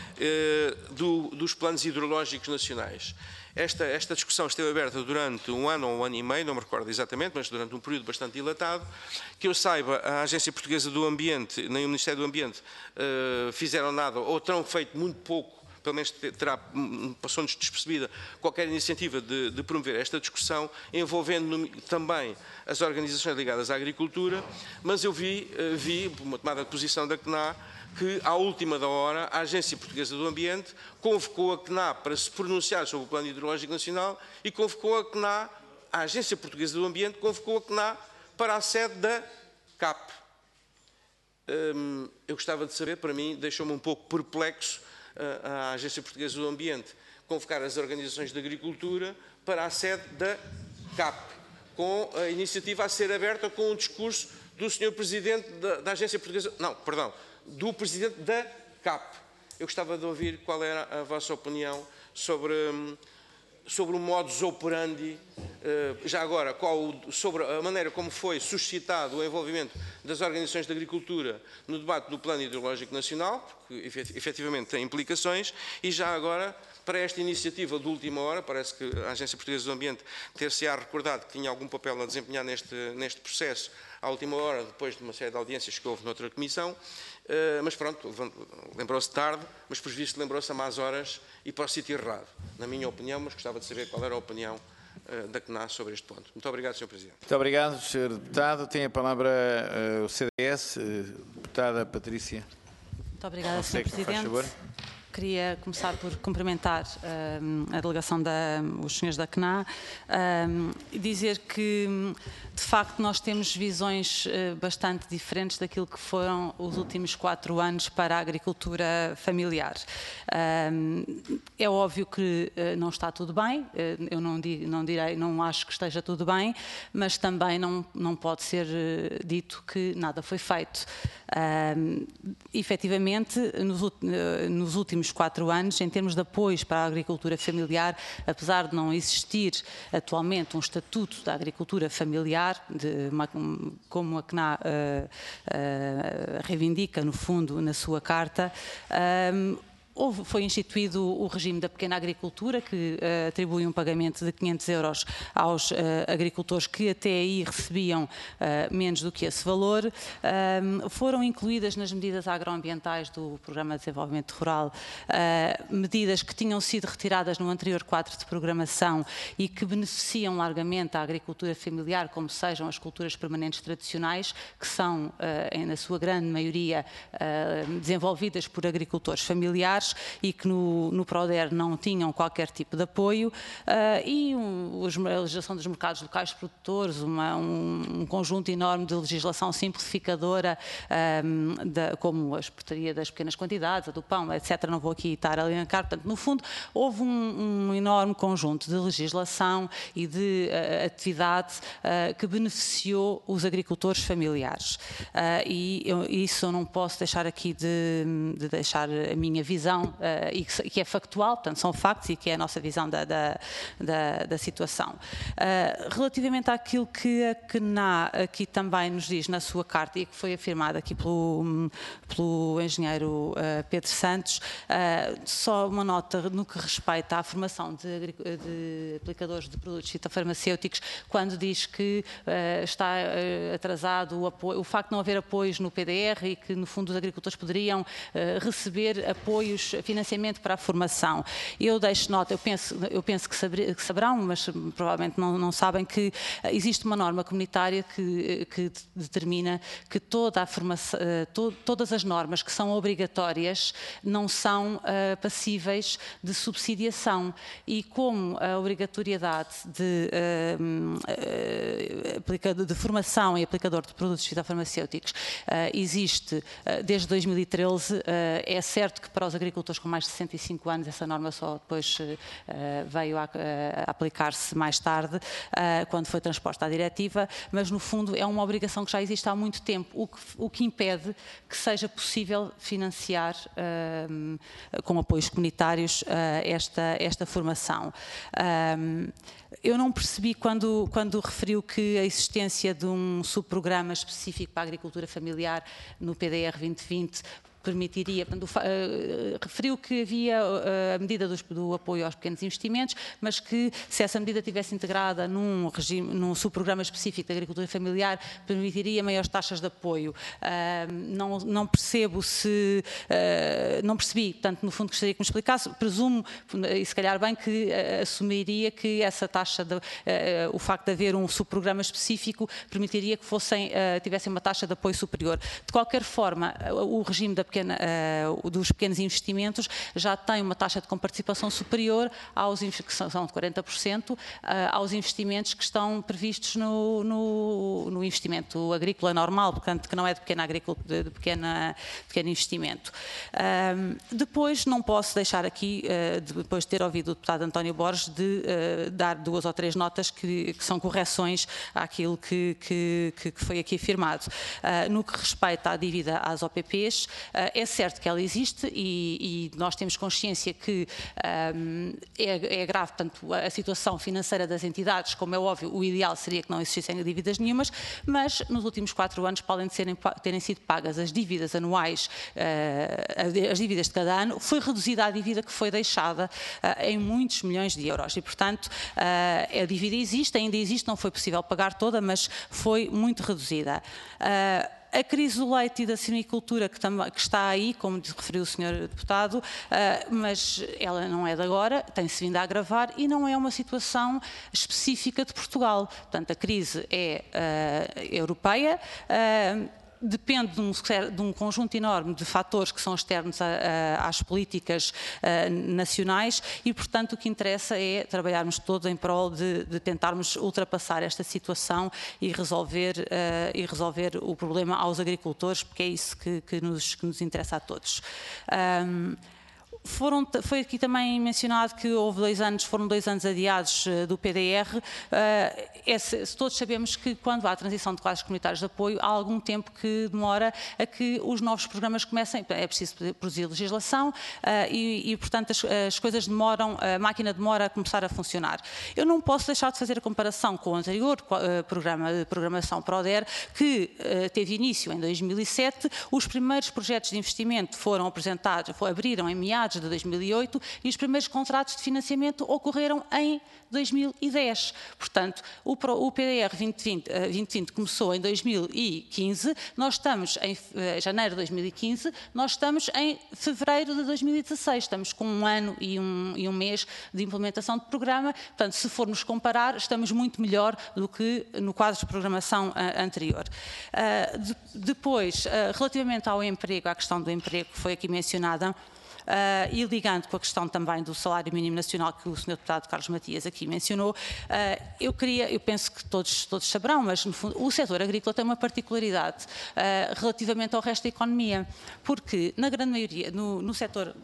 S7: dos planos hidrológicos nacionais. Esta discussão esteve aberta durante 1 ano ou 1 ano e meio, não me recordo exatamente, mas durante um período bastante dilatado. Que eu saiba, a Agência Portuguesa do Ambiente, nem o Ministério do Ambiente fizeram nada ou terão feito muito pouco, pelo menos passou-nos despercebida qualquer iniciativa de promover esta discussão, envolvendo também as organizações ligadas à agricultura, mas eu vi uma tomada de posição da CNA, que à última da hora a Agência Portuguesa do Ambiente convocou a CNA para se pronunciar sobre o Plano Hidrológico Nacional e convocou a CNA, a Agência Portuguesa do Ambiente convocou a CNA para a sede da CAP. Eu gostava de saber, para mim, deixou-me um pouco perplexo a Agência Portuguesa do Ambiente convocar as organizações de agricultura para a sede da CAP, com a iniciativa a ser aberta com um discurso do Sr. Presidente da Agência Portuguesa... Não, perdão, do Presidente da CAP. Eu gostava de ouvir qual era a vossa opinião sobre sobre o modus operandi, já agora, sobre a maneira como foi suscitado o envolvimento das organizações de agricultura no debate do Plano Hidrológico Nacional, porque efetivamente tem implicações, e já agora, para esta iniciativa de última hora, parece que a Agência Portuguesa do Ambiente ter-se-á recordado que tinha algum papel a desempenhar neste processo à última hora, depois de uma série de audiências que houve noutra comissão, mas pronto, lembrou-se tarde, mas por visto lembrou-se a más horas e para o sítio errado, na minha opinião, mas gostava de saber qual era a opinião da CNA sobre este ponto. Muito obrigado, Sr. Presidente.
S1: Muito obrigado, Sr. Deputado. Tem a palavra o CDS, deputada Patrícia.
S8: Muito obrigada, Sr. Presidente. Queria começar por cumprimentar a delegação os senhores da CNA e dizer que, de facto, nós temos visões bastante diferentes daquilo que foram os últimos 4 anos para a agricultura familiar. É óbvio que não está tudo bem, eu não acho que esteja tudo bem, mas também não pode ser dito que nada foi feito. Efetivamente, nos últimos 4 anos, em termos de apoios para a agricultura familiar, apesar de não existir atualmente um estatuto da agricultura familiar, como a CNA reivindica, no fundo, na sua carta, foi instituído o regime da pequena agricultura, que atribui um pagamento de 500 € aos agricultores que até aí recebiam menos do que esse valor. Foram incluídas nas medidas agroambientais do Programa de Desenvolvimento Rural medidas que tinham sido retiradas no anterior quadro de programação e que beneficiam largamente a agricultura familiar, como sejam as culturas permanentes tradicionais, que são, na sua grande maioria, desenvolvidas por agricultores familiares, e que no PRODER não tinham qualquer tipo de apoio, e a legislação dos mercados locais produtores, um conjunto enorme de legislação simplificadora, como a portaria das pequenas quantidades, a do pão, etc. Não vou aqui estar a elencar. Portanto, no fundo, houve um enorme conjunto de legislação e de atividade que beneficiou os agricultores familiares. E isso eu não posso deixar aqui de deixar a minha visão, e que é factual, portanto são factos e que é a nossa visão da situação. Relativamente àquilo que a CNA aqui também nos diz na sua carta e que foi afirmado aqui pelo engenheiro Pedro Santos, só uma nota no que respeita à formação de aplicadores de produtos fitofarmacêuticos, quando diz que está atrasado o facto de não haver apoios no PDR e que no fundo os agricultores poderiam receber apoios, financiamento para a formação. Eu deixo nota, eu penso que saberão, mas provavelmente não sabem, que existe uma norma comunitária que determina que todas as normas que são obrigatórias não são passíveis de subsidiação, e como a obrigatoriedade de formação e aplicador de produtos fitofarmacêuticos existe desde 2013, é certo que para os agricultores com mais de 65 anos essa norma só depois veio a aplicar-se mais tarde, quando foi transposta a diretiva, mas no fundo é uma obrigação que já existe há muito tempo, o que impede que seja possível financiar com apoios comunitários esta formação. Eu não percebi quando referiu que a existência de um subprograma específico para a agricultura familiar no PDR 2020 permitiria, referiu que havia a medida do apoio aos pequenos investimentos, mas que se essa medida estivesse integrada num subprograma específico de agricultura familiar, permitiria maiores taxas de apoio. Não percebo não percebi, portanto, no fundo gostaria que me explicasse, presumo, e se calhar bem, que assumiria que essa taxa, o facto de haver um subprograma específico, permitiria que tivessem uma taxa de apoio superior. De qualquer forma, o regime dos pequenos investimentos já tem uma taxa de comparticipação superior que são de 40%, aos investimentos que estão previstos no investimento agrícola normal, portanto, que não é de pequeno investimento. Depois, não posso deixar aqui, depois de ter ouvido o deputado António Borges, de dar 2 ou 3 notas que são correções àquilo que foi aqui afirmado. No que respeita à dívida às OPPs, É certo que ela existe e nós temos consciência que é grave, portanto, a situação financeira das entidades, como é óbvio, o ideal seria que não existissem dívidas nenhumas, mas nos últimos 4 anos, para além de terem sido pagas as dívidas anuais, as dívidas de cada ano, foi reduzida a dívida que foi deixada em muitos milhões de euros e, portanto, a dívida existe, ainda existe, não foi possível pagar toda, mas foi muito reduzida. A crise do leite e da suinicultura que está aí, como referiu o Sr. Deputado, mas ela não é de agora, tem-se vindo a agravar e não é uma situação específica de Portugal. Portanto, a crise é europeia, depende de um conjunto enorme de fatores que são externos às políticas nacionais e, portanto, o que interessa é trabalharmos todos em prol de tentarmos ultrapassar esta situação e resolver o problema aos agricultores, porque é isso que nos interessa a todos. Foi aqui também mencionado que foram 2 anos adiados do PDR. Todos sabemos que quando há transição de quadros comunitários de apoio, há algum tempo que demora a que os novos programas comecem. É preciso produzir legislação e portanto, as coisas demoram, a máquina demora a começar a funcionar. Eu não posso deixar de fazer a comparação com o anterior programa de programação PRODER, que teve início em 2007. Os primeiros projetos de investimento foram apresentados, abriram em meados de 2008 e os primeiros contratos de financiamento ocorreram em 2010. Portanto, o PDR 2020 começou em 2015, nós estamos em janeiro de 2015, nós estamos em fevereiro de 2016, estamos com 1 ano e um mês de implementação de programa, portanto, se formos comparar, estamos muito melhor do que no quadro de programação anterior. Depois, relativamente ao emprego, à questão do emprego que foi aqui mencionada, e ligando com a questão também do salário mínimo nacional que o Sr. Deputado Carlos Matias aqui mencionou, eu penso que todos saberão, mas no fundo o setor agrícola tem uma particularidade relativamente ao resto da economia, porque na grande maioria, no setor...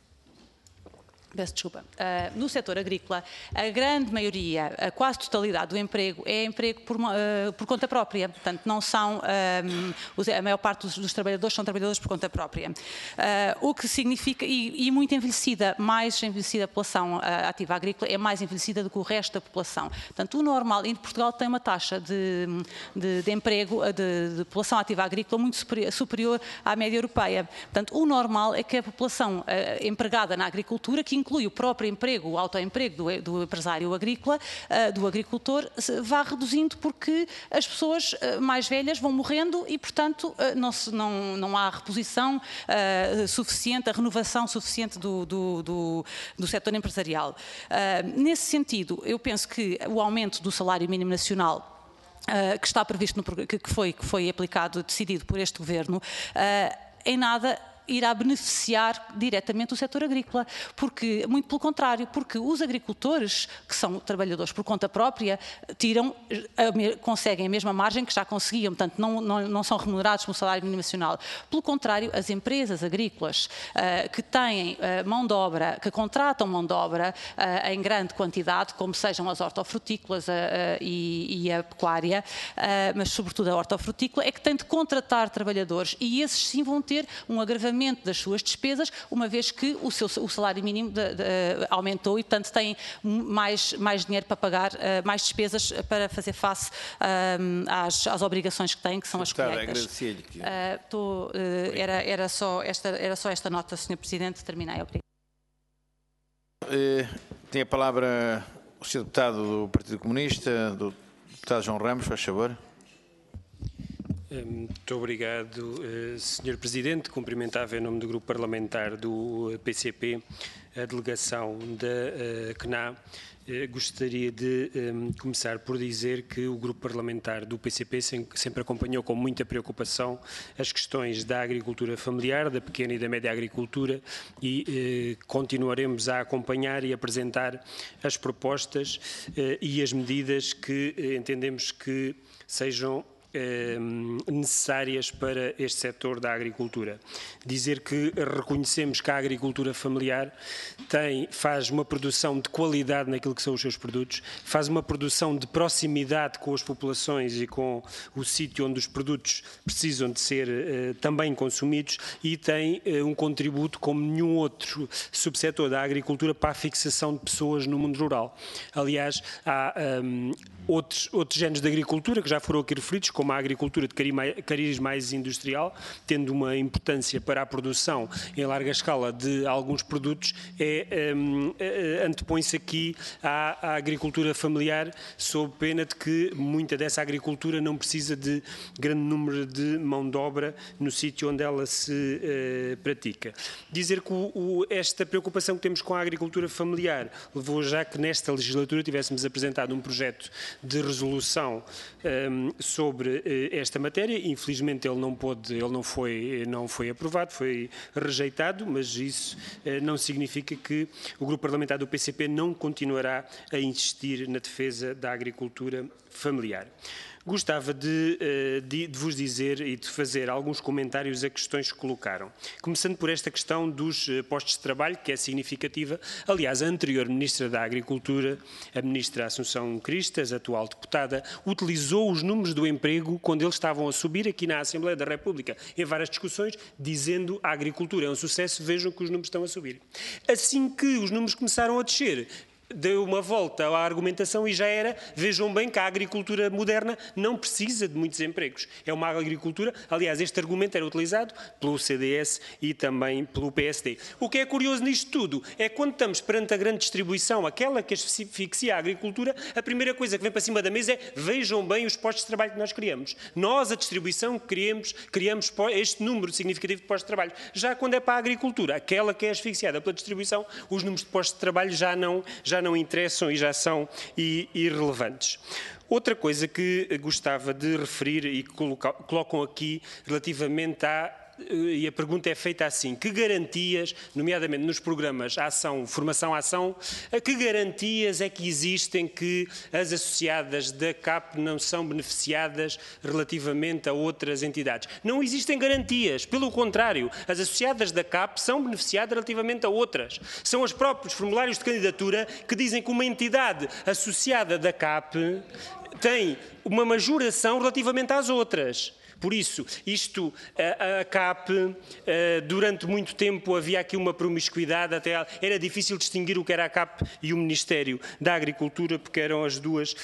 S8: Peço desculpa. No setor agrícola, a grande maioria, a quase totalidade do emprego é emprego por conta própria. Portanto, não são, a maior parte dos trabalhadores são trabalhadores por conta própria. O que significa, e muito envelhecida, mais envelhecida a população ativa agrícola é mais envelhecida do que o resto da população. Portanto, o normal, e Portugal tem uma taxa de emprego, de população ativa agrícola muito superior à média europeia. Portanto, o normal é que a população empregada na agricultura, que inclui o próprio emprego, o autoemprego do empresário agrícola, do agricultor, vá reduzindo porque as pessoas mais velhas vão morrendo e, portanto, não há reposição suficiente, a renovação suficiente do setor empresarial. Nesse sentido, eu penso que o aumento do salário mínimo nacional que está previsto, que foi aplicado, decidido por este Governo, em nada irá beneficiar diretamente o setor agrícola, porque, muito pelo contrário, porque os agricultores, que são trabalhadores por conta própria, conseguem a mesma margem que já conseguiam, portanto não são remunerados pelo salário mínimo nacional. Pelo contrário, as empresas agrícolas que têm mão de obra, que contratam mão de obra em grande quantidade, como sejam as hortofrutícolas e a pecuária, mas sobretudo a hortofrutícola, é que têm de contratar trabalhadores e esses sim vão ter um agravamento das suas despesas, uma vez que o salário mínimo aumentou e, portanto, têm mais dinheiro para pagar, mais despesas para fazer face às obrigações que têm, que são as colheitas. Era só esta nota, Sr. Presidente. Terminei. Obrigado.
S1: Tem a palavra o Sr. Deputado do Partido Comunista, do Deputado João Ramos, faz favor.
S9: Muito obrigado, Sr. Presidente. Cumprimentava em nome do Grupo Parlamentar do PCP a delegação da CNA. Gostaria de começar por dizer que o Grupo Parlamentar do PCP sempre acompanhou com muita preocupação as questões da agricultura familiar, da pequena e da média agricultura e continuaremos a acompanhar e apresentar as propostas e as medidas que entendemos que sejam necessárias para este setor da agricultura. Dizer que reconhecemos que a agricultura familiar faz uma produção de qualidade naquilo que são os seus produtos, faz uma produção de proximidade com as populações e com o sítio onde os produtos precisam de ser também consumidos, e tem um contributo como nenhum outro subsetor da agricultura para a fixação de pessoas no mundo rural. Aliás, há outros géneros de agricultura que já foram aqui referidos, como a agricultura de cariz mais industrial, tendo uma importância para a produção em larga escala de alguns produtos, antepõe-se aqui à agricultura familiar, sob pena de que muita dessa agricultura não precisa de grande número de mão de obra no sítio onde ela se pratica. Dizer que esta preocupação que temos com a agricultura familiar levou já que nesta legislatura tivéssemos apresentado um projeto de resolução sobre esta matéria. Infelizmente ele não foi aprovado, foi rejeitado, mas isso não significa que o grupo parlamentar do PCP não continuará a insistir na defesa da agricultura familiar. Gostava de vos dizer e de fazer alguns comentários a questões que colocaram. Começando por esta questão dos postos de trabalho, que é significativa. Aliás, a anterior Ministra da Agricultura, a Ministra Assunção Cristas, atual deputada, utilizou os números do emprego quando eles estavam a subir aqui na Assembleia da República, em várias discussões, dizendo a agricultura é um sucesso, vejam que os números estão a subir. Assim que os números começaram a descer, deu uma volta à argumentação e já era, vejam bem que a agricultura moderna não precisa de muitos empregos. É uma agricultura, aliás, este argumento era utilizado pelo CDS e também pelo PSD. O que é curioso nisto tudo é que quando estamos perante a grande distribuição, aquela que asfixia a agricultura, a primeira coisa que vem para cima da mesa é, vejam bem os postos de trabalho que nós criamos. Nós, a distribuição, criamos este número significativo de postos de trabalho. Já quando é para a agricultura, aquela que é asfixiada pela distribuição, os números de postos de trabalho já não interessam e já são irrelevantes. Outra coisa que gostava de referir e que colocam aqui relativamente e a pergunta é feita assim: que garantias, nomeadamente nos programas Formação-Ação, que garantias é que existem que as associadas da CAP não são beneficiadas relativamente a outras entidades? Não existem garantias, pelo contrário, as associadas da CAP são beneficiadas relativamente a outras. São os próprios formulários de candidatura que dizem que uma entidade associada da CAP tem uma majoração relativamente às outras. Por isso, a CAP, durante muito tempo havia aqui uma promiscuidade, até era difícil distinguir o que era a CAP e o Ministério da Agricultura, porque eram as duas,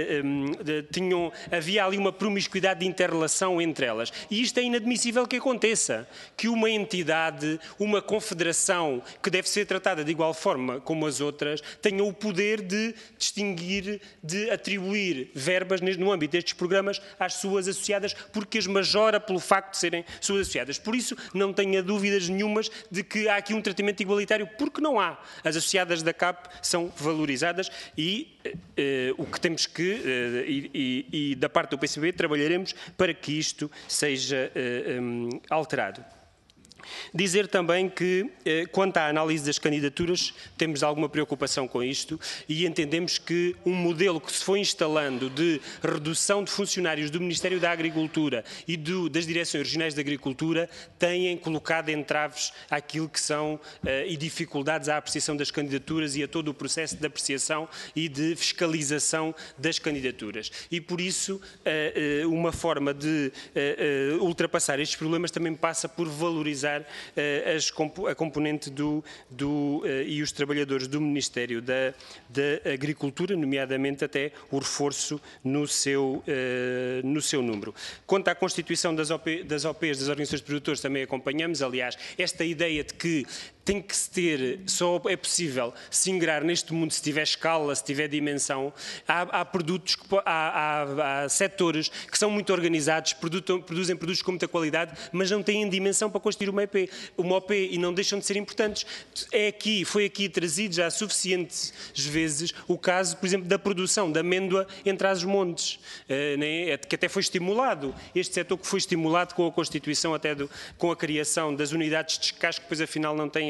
S9: havia ali uma promiscuidade de inter-relação entre elas. E isto é inadmissível que aconteça, que uma entidade, uma confederação, que deve ser tratada de igual forma como as outras, tenha o poder de distinguir, de atribuir verbas no âmbito destes programas às suas associadas, porque as majora pelo facto de serem suas associadas. Por isso, não tenha dúvidas nenhumas de que há aqui um tratamento igualitário, porque não há. As associadas da CAP são valorizadas e o que temos e da parte do PCP trabalharemos para que isto seja alterado. Dizer também que, quanto à análise das candidaturas, temos alguma preocupação com isto e entendemos que um modelo que se foi instalando de redução de funcionários do Ministério da Agricultura e das Direções Regionais de Agricultura têm colocado entraves àquilo que são e dificuldades à apreciação das candidaturas e a todo o processo de apreciação e de fiscalização das candidaturas. E, por isso, uma forma de ultrapassar estes problemas também passa por valorizar a componente e os trabalhadores do Ministério da Agricultura, nomeadamente até o reforço no seu número. Quanto à constituição das OPs, das Organizações de Produtores, também acompanhamos. Aliás, esta ideia de que tem que se ter, só é possível se ingrar neste mundo se tiver escala, se tiver dimensão. Há produtos, há setores que são muito organizados, produzem produtos com muita qualidade, mas não têm dimensão para constituir uma OP e não deixam de ser importantes. Foi aqui trazido já suficientes vezes o caso, por exemplo, da produção da amêndoa em Trás-os-Montes, que até foi estimulado. Este setor que foi estimulado com a constituição, com a criação das unidades de descasque, que depois afinal não têm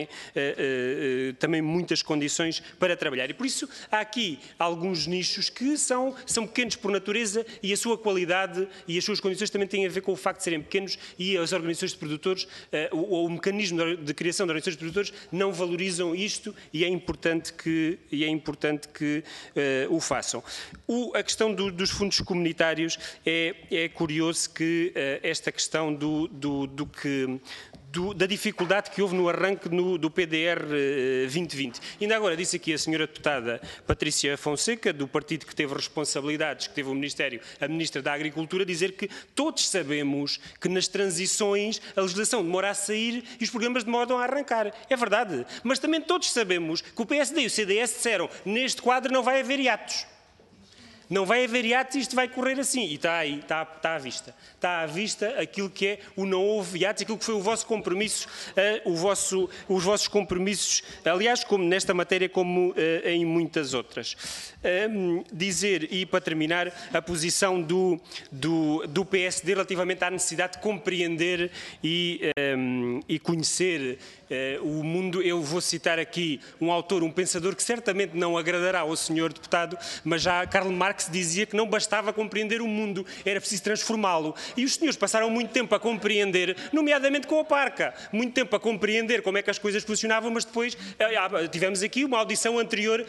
S9: também muitas condições para trabalhar. E por isso há aqui alguns nichos que são pequenos por natureza e a sua qualidade e as suas condições também têm a ver com o facto de serem pequenos e as organizações de produtores, o mecanismo de criação de organizações de produtores não valorizam isto e é importante que o façam. A questão dos fundos comunitários é curioso que esta questão da dificuldade que houve no arranque do PDR 2020. Ainda agora disse aqui a senhora deputada Patrícia Fonseca, do partido que teve responsabilidades, que teve o Ministério, a Ministra da Agricultura, dizer que todos sabemos que nas transições a legislação demora a sair e os programas demoram a arrancar. É verdade. Mas também todos sabemos que o PSD e o CDS disseram neste quadro não vai haver hiatos. Não vai haver hiatos e isto vai correr assim. E está aí, está à vista. Está à vista aquilo que é o não houve hiatos, aquilo que foi o vosso compromisso, os vossos compromissos, aliás, como nesta matéria, como em muitas outras. Dizer, e para terminar, a posição do PSD relativamente à necessidade de compreender e conhecer o mundo. Eu vou citar aqui um autor, um pensador que certamente não agradará ao senhor deputado, mas já Karl Marx dizia que não bastava compreender o mundo, era preciso transformá-lo. E os senhores passaram muito tempo a compreender, nomeadamente com a parca, muito tempo a compreender como é que as coisas funcionavam, mas depois tivemos aqui na audição anterior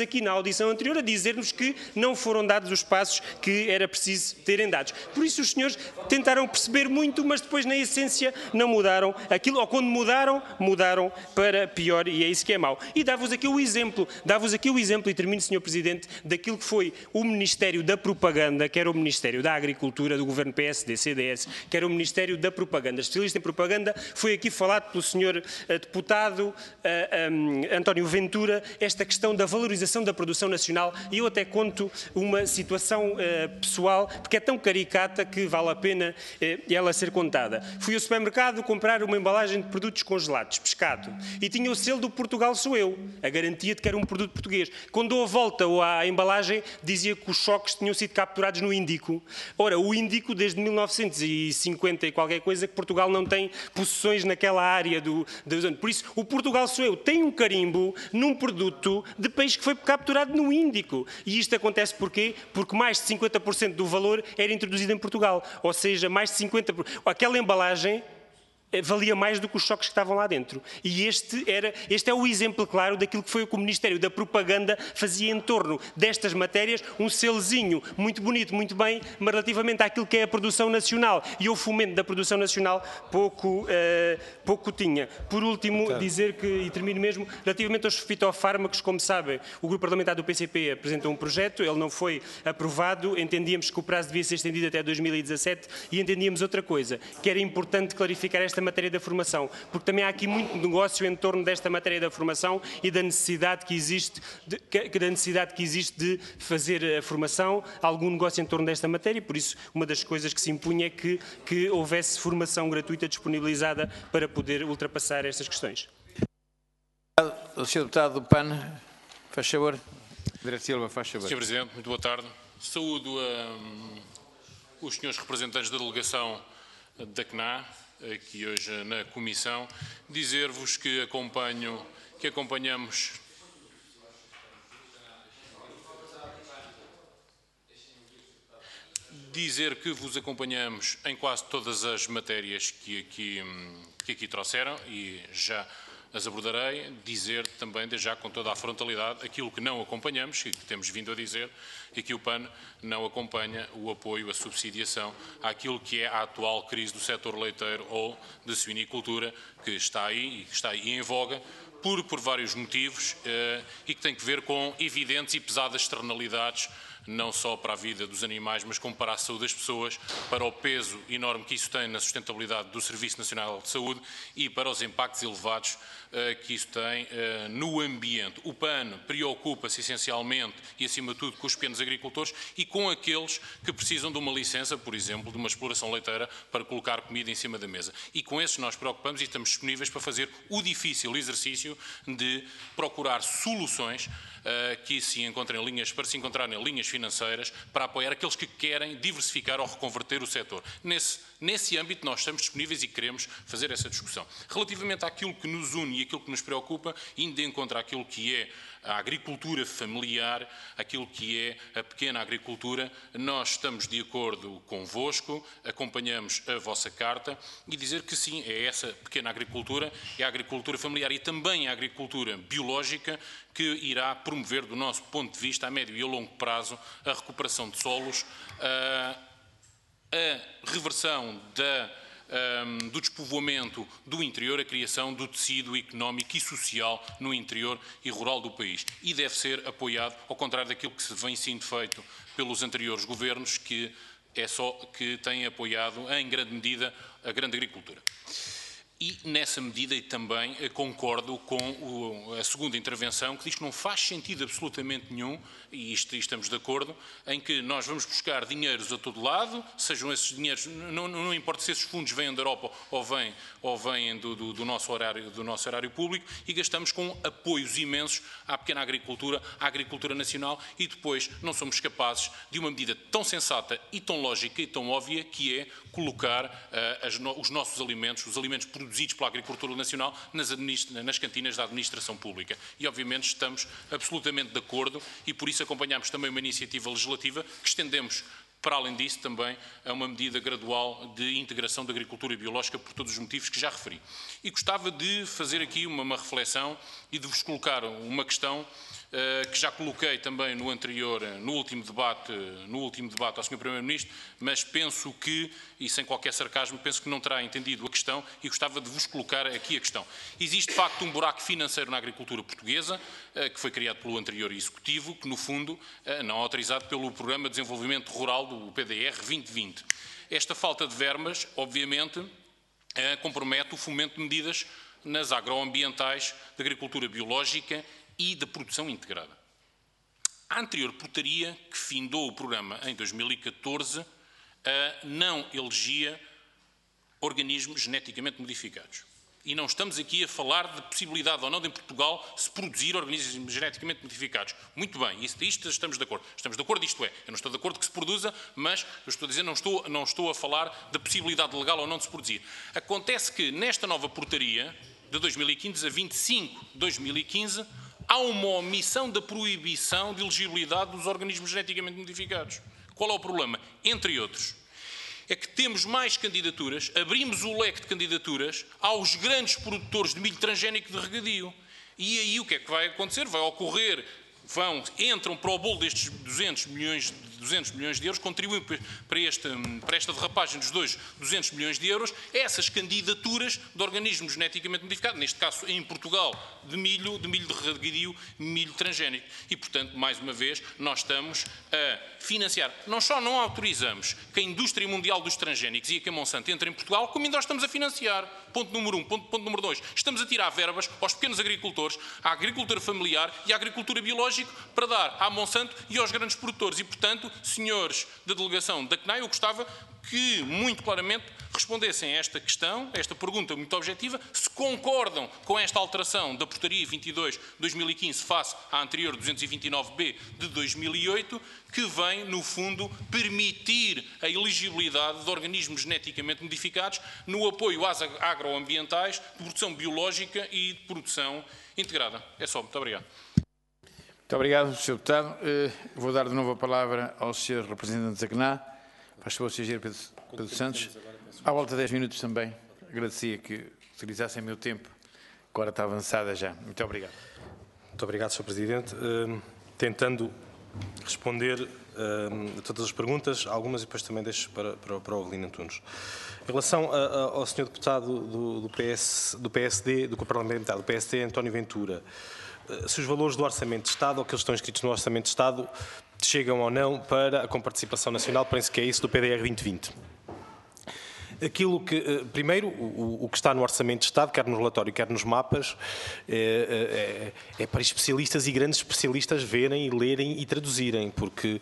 S9: a dizer-nos que não foram dados os passos que era preciso terem dados. Por isso os senhores tentaram perceber muito, mas depois na essência não mudaram aquilo, ou quando mudaram para pior, e é isso que é mau. E dá-vos aqui o exemplo, e termino, Sr. Presidente, daquilo que foi o Ministério da Propaganda, que era o Ministério da Agricultura do Governo PSD-CDS, que era o Ministério da Propaganda. Especialista em propaganda, foi aqui falado pelo Sr. Deputado António Ventura, esta questão da valorização da produção nacional, e eu até conto uma situação pessoal, porque é tão caricata que vale a pena ela ser contada. Fui ao supermercado comprar uma embalagem de produtos congelados, pescado, e tinha o selo do Portugal Sou Eu, a garantia de que era um produto português. Quando dou a volta à embalagem, dizia que os choques tinham sido capturados no Índico. Ora, o Índico, desde 1950 e qualquer coisa, que Portugal não tem possessões naquela área da zona. Por isso, o Portugal Sou Eu tem um carimbo num produto de peixe que foi capturado no Índico. E isto acontece porquê? Porque mais de 50% do valor era introduzido em Portugal. Ou seja, mais de 50%. Aquela embalagem valia mais do que os choques que estavam lá dentro. E este é o exemplo claro daquilo que foi o que o Ministério da Propaganda fazia em torno destas matérias, um selozinho muito bonito, muito bem, mas relativamente àquilo que é a produção nacional e ao fomento da produção nacional, pouco tinha. Por último, dizer que, e termino mesmo, relativamente aos fitofármacos, como sabem, o Grupo Parlamentar do PCP apresentou um projeto, ele não foi aprovado, entendíamos que o prazo devia ser estendido até 2017 e entendíamos outra coisa, que era importante clarificar esta matéria da formação, porque também há aqui muito negócio em torno desta matéria da formação e da necessidade que existe de fazer a formação, algum negócio em torno desta matéria, e por isso uma das coisas que se impunha é que houvesse formação gratuita disponibilizada para poder ultrapassar estas questões.
S1: O Sr. Deputado do PAN, faz favor. André Silva, faz favor.
S10: Sr. Presidente, muito boa tarde. Saúdo os senhores representantes da delegação da CNA, aqui hoje na Comissão, dizer-vos que acompanhamos vos acompanhamos em quase todas as matérias que aqui trouxeram e já as abordarei, dizer também, desde já com toda a frontalidade, aquilo que não acompanhamos e que temos vindo a dizer, e que o PAN não acompanha o apoio, a subsidiação àquilo que é a atual crise do setor leiteiro ou de suinicultura, que está aí em voga, por vários motivos e que tem que ver com evidentes e pesadas externalidades, não só para a vida dos animais, mas como para a saúde das pessoas, para o peso enorme que isso tem na sustentabilidade do Serviço Nacional de Saúde e para os impactos elevados que isso tem no ambiente. O PAN preocupa-se essencialmente e, acima de tudo, com os pequenos agricultores e com aqueles que precisam de uma licença, por exemplo, de uma exploração leiteira para colocar comida em cima da mesa. E com esses nós preocupamos e estamos disponíveis para fazer o difícil exercício de procurar soluções que se encontrem linhas financeiras para apoiar aqueles que querem diversificar ou reconverter o setor. Nesse âmbito, nós estamos disponíveis e queremos fazer essa discussão. Relativamente àquilo que nos une e aquilo que nos preocupa, indo de encontro àquilo que é a agricultura familiar, aquilo que é a pequena agricultura, nós estamos de acordo convosco, acompanhamos a vossa carta e dizer que sim, é essa pequena agricultura, é a agricultura familiar e também a agricultura biológica que irá promover, do nosso ponto de vista, a médio e a longo prazo, a recuperação de solos, a reversão do despovoamento do interior, a criação do tecido económico e social no interior e rural do país. E deve ser apoiado, ao contrário daquilo que se vem sendo feito pelos anteriores governos, que têm apoiado, em grande medida, a grande agricultura. E, nessa medida, também concordo com a segunda intervenção, que diz que não faz sentido absolutamente nenhum, e estamos de acordo, em que nós vamos buscar dinheiros a todo lado, sejam esses dinheiros, não importa se esses fundos vêm da Europa ou vêm do nosso erário público, e gastamos com apoios imensos à pequena agricultura, à agricultura nacional, e depois não somos capazes de uma medida tão sensata e tão lógica e tão óbvia, que é colocar os nossos alimentos, os alimentos produzidos pela agricultura nacional, nas cantinas da administração pública. E, obviamente, estamos absolutamente de acordo e, por isso, acompanhamos também uma iniciativa legislativa que estendemos, para além disso, também a uma medida gradual de integração da agricultura biológica por todos os motivos que já referi. E gostava de fazer aqui uma reflexão e de vos colocar uma questão que já coloquei também no último debate ao Sr. Primeiro-Ministro, mas penso que, e sem qualquer sarcasmo, penso que não terá entendido a questão e gostava de vos colocar aqui a questão. Existe, de facto, um buraco financeiro na agricultura portuguesa, que foi criado pelo anterior Executivo, que, no fundo, não é autorizado pelo Programa de Desenvolvimento Rural do PDR 2020. Esta falta de verbas, obviamente, compromete o fomento de medidas nas agroambientais, da agricultura biológica e da produção integrada. A anterior portaria, que findou o programa em 2014, não elegia organismos geneticamente modificados. E não estamos aqui a falar de possibilidade ou não de, em Portugal, se produzir organismos geneticamente modificados. Muito bem, isto estamos de acordo. Estamos de acordo, isto é, eu não estou de acordo que se produza, mas eu estou a dizer, não estou a falar da possibilidade legal ou não de se produzir. Acontece que, nesta nova portaria, de 2015 a 25 de 2015, há uma omissão da proibição de elegibilidade dos organismos geneticamente modificados. Qual é o problema? Entre outros, é que temos mais candidaturas, abrimos o leque de candidaturas aos grandes produtores de milho transgénico de regadio. E aí o que é que vai acontecer? Vai ocorrer, entram para o bolo destes 200 milhões de euros, contribuem para esta derrapagem dos 200 milhões de euros, essas candidaturas de organismos geneticamente modificados, neste caso em Portugal, de milho de regadio, milho transgénico. E, portanto, mais uma vez, nós estamos a financiar. Nós só não autorizamos que a indústria mundial dos transgénicos e a que a Monsanto entre em Portugal, como ainda nós estamos a financiar. Ponto número 1. Ponto número 2. Estamos a tirar verbas aos pequenos agricultores, à agricultura familiar e à agricultura biológica para dar à Monsanto e aos grandes produtores. E, portanto, senhores da delegação da CNAE, eu gostava que, muito claramente, respondessem a esta questão, a esta pergunta muito objetiva, se concordam com esta alteração da portaria 22/2015 face à anterior 229B de 2008, que vem, no fundo, permitir a elegibilidade de organismos geneticamente modificados no apoio às agroambientais de produção biológica e de produção integrada. É só. Muito obrigado.
S1: Muito obrigado, Sr. Deputado. Vou dar de novo a palavra ao Sr. Representante da CNA. Faz favor, Sr. Pedro Santos. À volta de 10 minutos também. Agradecia que utilizassem o meu tempo. Agora está avançada já. Muito obrigado.
S2: Muito obrigado, Sr. Presidente. Tentando responder a todas as perguntas, algumas e depois também deixo para o Avelino Antunes. Em relação ao Sr. Deputado do PSD, do parlamentar do PSD, António Ventura, se os valores do Orçamento de Estado, ou que eles estão inscritos no Orçamento de Estado, chegam ou não para a comparticipação nacional, penso que é isso do PDR 2020. Aquilo que, primeiro, o que está no Orçamento de Estado, quer no relatório, quer nos mapas, é para especialistas e grandes especialistas verem, lerem e traduzirem, porque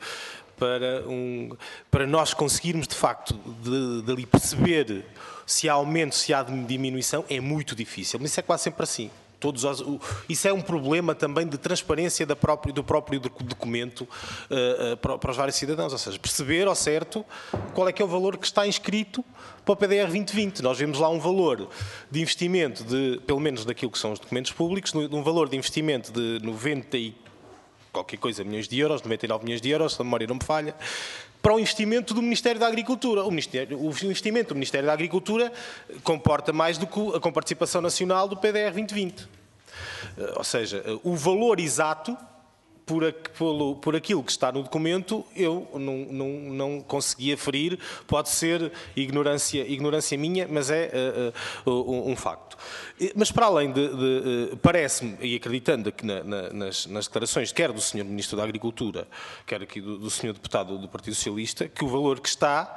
S2: para nós conseguirmos, de facto, dali perceber se há aumento, se há diminuição, é muito difícil. Mas isso é quase sempre assim. Isso é um problema também de transparência do próprio documento para os vários cidadãos, ou seja, perceber ao certo qual é que é o valor que está inscrito para o PDR 2020. Nós vemos lá um valor de investimento, pelo menos daquilo que são os documentos públicos, um valor de investimento de 90 e qualquer coisa milhões de euros, 99 milhões de euros, se a memória não me falha, para o investimento do Ministério da Agricultura. O investimento do Ministério da Agricultura comporta mais do que a comparticipação nacional do PDR 2020. Ou seja, o valor exato, por aquilo que está no documento, eu não consegui aferir, pode ser ignorância minha, mas é um facto. Mas para além parece-me, e acreditando que nas declarações, quer do Sr. Ministro da Agricultura, quer aqui do Sr. Deputado do Partido Socialista, que o valor que está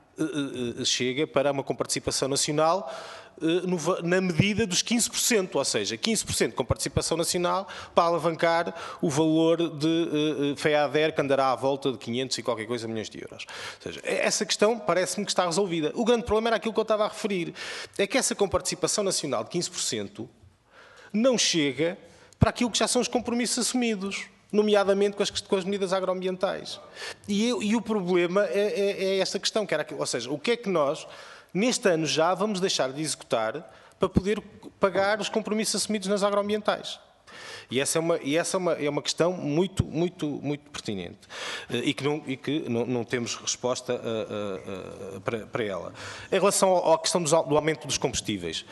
S2: chega para uma comparticipação nacional na medida dos 15%, ou seja, 15% com participação nacional para alavancar o valor de FEADER, que andará à volta de 500 e qualquer coisa milhões de euros. Ou seja, essa questão parece-me que está resolvida. O grande problema era aquilo que eu estava a referir, é que essa comparticipação nacional de 15% não chega para aquilo que já são os compromissos assumidos, nomeadamente com as medidas agroambientais. E o problema é esta questão, ou seja, o que é que nós, neste ano já, vamos deixar de executar para poder pagar os compromissos assumidos nas agroambientais. E essa é uma questão muito pertinente e que não temos resposta para ela. Em relação à questão do aumento dos combustíveis,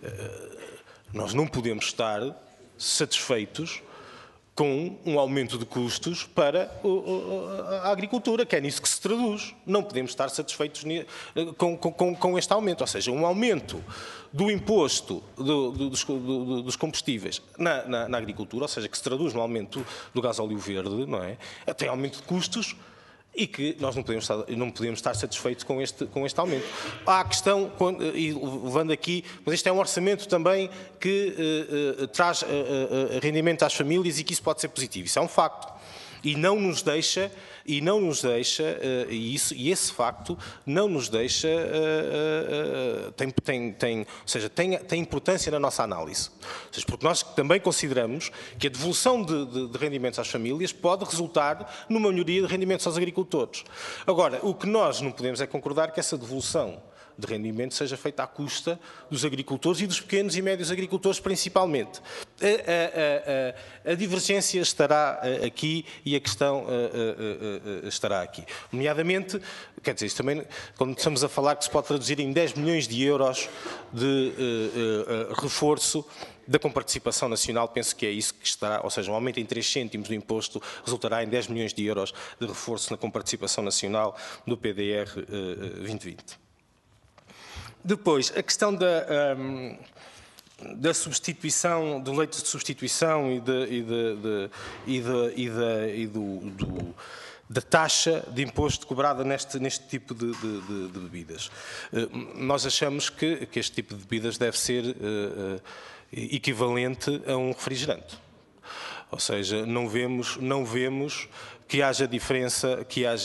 S2: nós não podemos estar satisfeitos com um aumento de custos para a agricultura, que é nisso que se traduz. Não podemos estar satisfeitos com este aumento, ou seja, um aumento do imposto dos combustíveis na agricultura, ou seja, que se traduz no aumento do gasóleo verde, não é? Tem aumento de custos e que nós não podemos estar satisfeitos com este aumento. Há a questão, e levando aqui, mas este é um orçamento também que traz rendimento às famílias e que isso pode ser positivo. Isso é um facto. E esse facto não nos deixa, tem importância na nossa análise. Ou seja, porque nós também consideramos que a devolução de rendimentos às famílias pode resultar numa melhoria de rendimentos aos agricultores. Agora, o que nós não podemos é concordar que essa devolução de rendimento seja feita à custa dos agricultores e dos pequenos e médios agricultores principalmente. A divergência estará aqui e a questão estará aqui. Nomeadamente, quer dizer, isto também, quando estamos a falar que se pode traduzir em 10 milhões de euros de reforço da comparticipação nacional, penso que é isso que estará, ou seja, um aumento em 3 cêntimos do imposto resultará em 10 milhões de euros de reforço na comparticipação nacional do PDR 2020. Depois, a questão da substituição, do leite de substituição da taxa de imposto cobrada neste tipo de bebidas. Nós achamos que este tipo de bebidas deve ser equivalente a um refrigerante. Ou seja, não vemos que haja diferença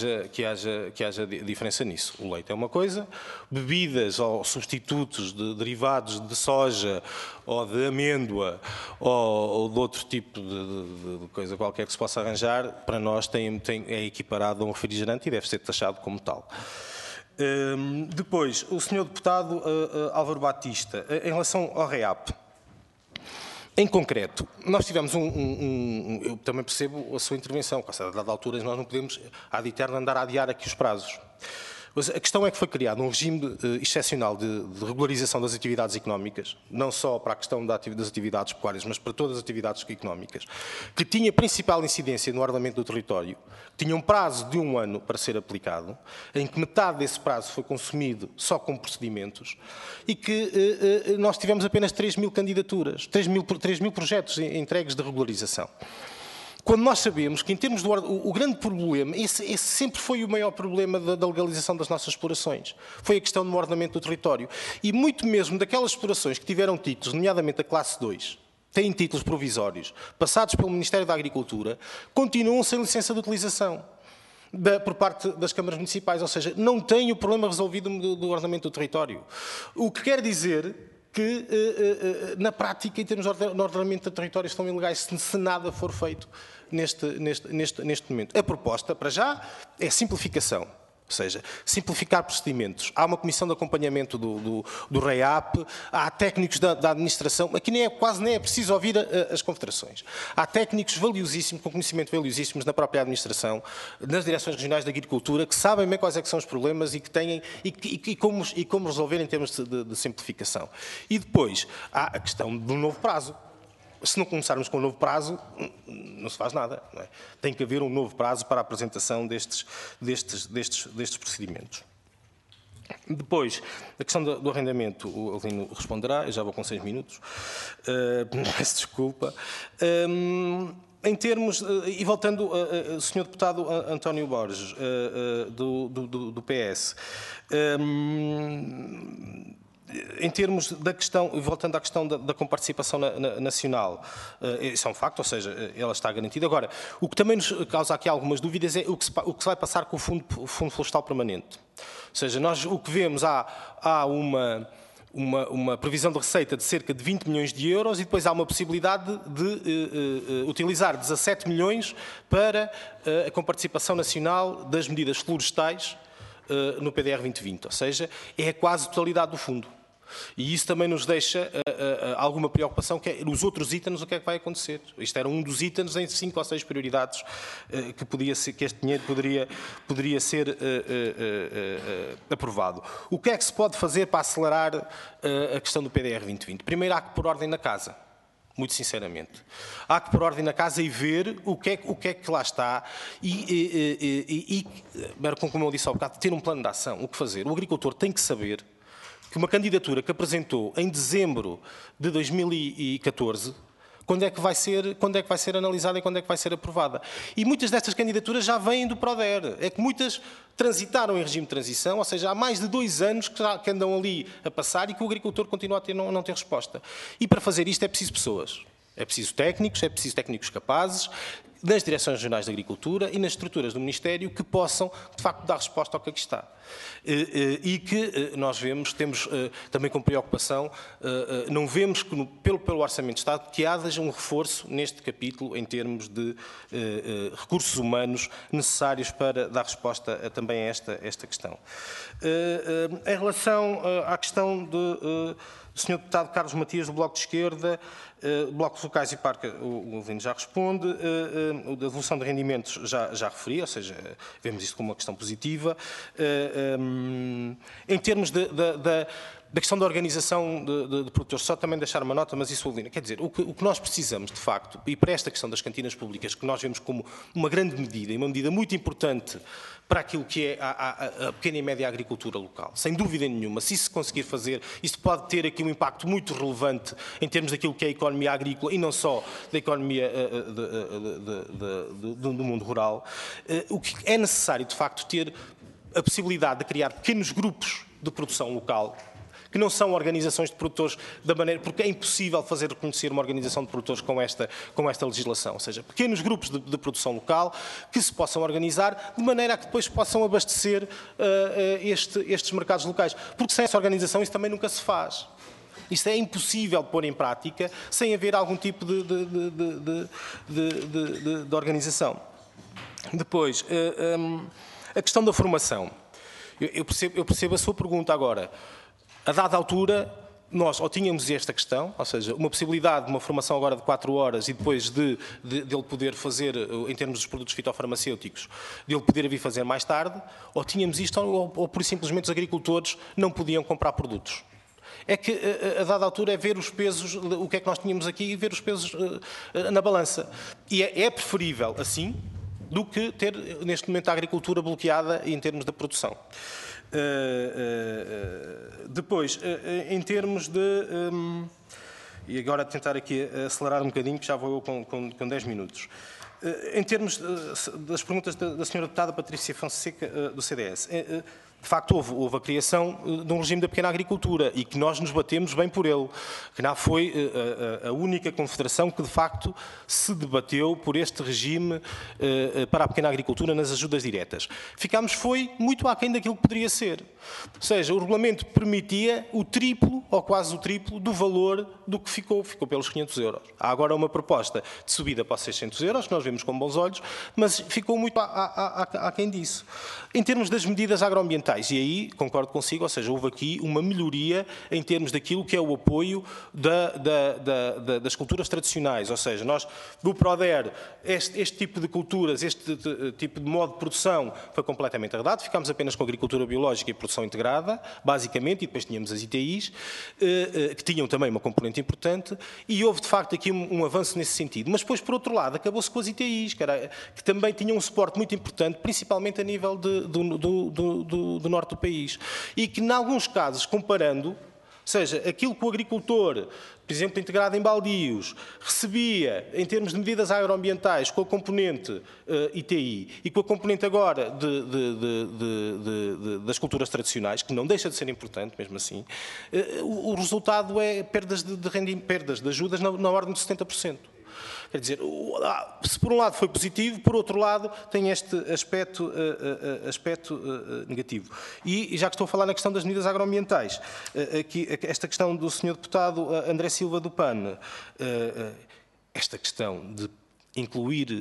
S2: nisso. O leite é uma coisa, bebidas ou substitutos de derivados de soja ou de amêndoa ou de outro tipo de coisa qualquer que se possa arranjar, para nós é equiparado a um refrigerante e deve ser taxado como tal. Depois, o Sr. Deputado Álvaro Batista, em relação ao REAP, em concreto, nós tivemos eu também percebo a sua intervenção, a dada altura nós não podemos, ad eterno, andar a adiar aqui os prazos. Mas a questão é que foi criado um regime excepcional de regularização das atividades económicas, não só para a questão das atividades pecuárias, mas para todas as atividades económicas, que tinha principal incidência no ordenamento do território, tinha um prazo de 1 ano para ser aplicado, em que metade desse prazo foi consumido só com procedimentos, e que nós tivemos apenas 3 mil candidaturas, 3 mil projetos entregues de regularização. Quando nós sabemos que, em termos o grande problema, esse sempre foi o maior problema da legalização das nossas explorações, foi a questão do ordenamento do território. E muito mesmo daquelas explorações que tiveram títulos, nomeadamente a classe 2, têm títulos provisórios, passados pelo Ministério da Agricultura, continuam sem licença de utilização por parte das câmaras municipais, ou seja, não têm o problema resolvido do ordenamento do território. O que quer dizer
S11: que, na prática, em termos de ordenamento de território, estão ilegais se nada for feito neste momento. A proposta, para já, é simplificação. Ou seja, simplificar procedimentos. Há uma comissão de acompanhamento do REAP, há técnicos da administração, aqui quase nem é preciso ouvir as confederações. Há técnicos valiosíssimos, com conhecimento valiosíssimos na própria administração, nas direções regionais de agricultura, que sabem bem quais é que são os problemas e que têm e como resolver em termos de simplificação. E depois há a questão do novo prazo. Se não começarmos com um novo prazo, não se faz nada. Não é? Tem que haver um novo prazo para a apresentação destes procedimentos. Depois, a questão do arrendamento, o Avelino responderá, eu já vou com 6 minutos, peço desculpa. Em termos, e voltando ao Sr. Deputado António Borges, do PS, em termos da questão, voltando à questão da comparticipação nacional, isso é um facto, ou seja, ela está garantida. Agora, o que também nos causa aqui algumas dúvidas é o que se vai passar com o Fundo Florestal Permanente. Ou seja, nós o que vemos, há uma previsão de receita de cerca de 20 milhões de euros e depois há uma possibilidade de utilizar 17 milhões para a comparticipação nacional das medidas florestais no PDR 2020, ou seja, é a quase totalidade do fundo. E isso também nos deixa alguma preocupação, que é nos outros itens o que é que vai acontecer. Isto era um dos itens em 5 ou 6 prioridades que este dinheiro poderia ser aprovado. O que é que se pode fazer para acelerar a questão do PDR 2020? Primeiro há que pôr ordem na casa. Muito sinceramente. Há que pôr ordem na casa e ver o que é que lá está e como eu disse há bocado, ter um plano de ação. O que fazer? O agricultor tem que saber que uma candidatura que apresentou em dezembro de 2014, quando é que vai ser analisada e quando é que vai ser aprovada. E muitas destas candidaturas já vêm do PRODER. É que muitas transitaram em regime de transição, ou seja, há mais de 2 anos que andam ali a passar e que o agricultor continua a não ter resposta. E para fazer isto é preciso pessoas. É preciso técnicos capazes, nas direções regionais de agricultura e nas estruturas do Ministério que possam, de facto, dar resposta ao que aqui está. E que nós temos também com preocupação, não vemos que, pelo Orçamento de Estado, que haja um reforço neste capítulo em termos de recursos humanos necessários para dar resposta também a esta questão. Em relação à questão do Sr. Deputado Carlos Matias, do Bloco de Esquerda, blocos locais e parque, o Avelino já responde, a devolução de rendimentos já referi, ou seja, vemos isto como uma questão positiva. Em termos da questão da organização de produtores, só também deixar uma nota, mas isso, Avelino, quer dizer, o que nós precisamos, de facto, e para esta questão das cantinas públicas, que nós vemos como uma grande medida, e uma medida muito importante para aquilo que é a pequena e média agricultura local. Sem dúvida nenhuma, se isso conseguir fazer, isso pode ter aqui um impacto muito relevante em termos daquilo que é a economia agrícola e não só da economia do mundo rural. O que é necessário, de facto, ter a possibilidade de criar pequenos grupos de produção local, que não são organizações de produtores da maneira, porque é impossível fazer reconhecer uma organização de produtores com esta legislação, ou seja, pequenos grupos de produção local que se possam organizar de maneira a que depois possam abastecer estes mercados locais, porque sem essa organização isso também nunca se faz. Isto é impossível pôr em prática sem haver algum tipo de organização. Depois, a questão da formação. Eu percebo a sua pergunta agora. A dada altura, nós ou tínhamos esta questão, ou seja, uma possibilidade de uma formação agora de 4 horas e depois de ele poder fazer, em termos dos produtos fitofarmacêuticos, de ele poder vir fazer mais tarde, ou tínhamos isto, ou por simplesmente os agricultores não podiam comprar produtos. É que, a dada altura, é ver os pesos, o que é que nós tínhamos aqui, e ver os pesos na balança. E é preferível assim do que ter, neste momento, a agricultura bloqueada em termos da produção. Depois, em termos de... e agora tentar aqui acelerar um bocadinho, que já vou eu com 10 minutos. Em termos das perguntas da Sra. Deputada Patrícia Fonseca, do CDS. de facto houve a criação de um regime da pequena agricultura e que nós nos batemos bem por ele. A CNA foi a única confederação que de facto se debateu por este regime para a pequena agricultura nas ajudas diretas. Ficámos muito aquém daquilo que poderia ser. Ou seja, o regulamento permitia o triplo, ou quase o triplo, do valor do que ficou pelos 500 euros. Há agora uma proposta de subida para os 600 euros, que nós vemos com bons olhos, mas ficou muito aquém disso. Em termos das medidas agroambientais, e aí concordo consigo, ou seja, houve aqui uma melhoria em termos daquilo que é o apoio das culturas tradicionais, ou seja, nós, do PRODER, este tipo de culturas, este tipo de modo de produção foi completamente arredado, ficámos apenas com a agricultura biológica e produção integrada, basicamente, e depois tínhamos as ITIs, que tinham também uma componente importante, e houve, de facto, aqui um avanço nesse sentido. Mas depois, por outro lado, acabou-se com as ITIs, que também tinham um suporte muito importante, principalmente a nível do norte do país. E que, em alguns casos, comparando, ou seja, aquilo que o agricultor, por exemplo, integrado em baldios, recebia em termos de medidas agroambientais com a componente ITI e com a componente agora das culturas tradicionais, que não deixa de ser importante, mesmo assim, o resultado é perdas de ajudas na ordem de 70%. Quer dizer, se por um lado foi positivo, por outro lado tem este aspecto negativo. E já que estou a falar na questão das medidas agroambientais, aqui, esta questão do Sr. Deputado André Silva do PAN, esta questão de incluir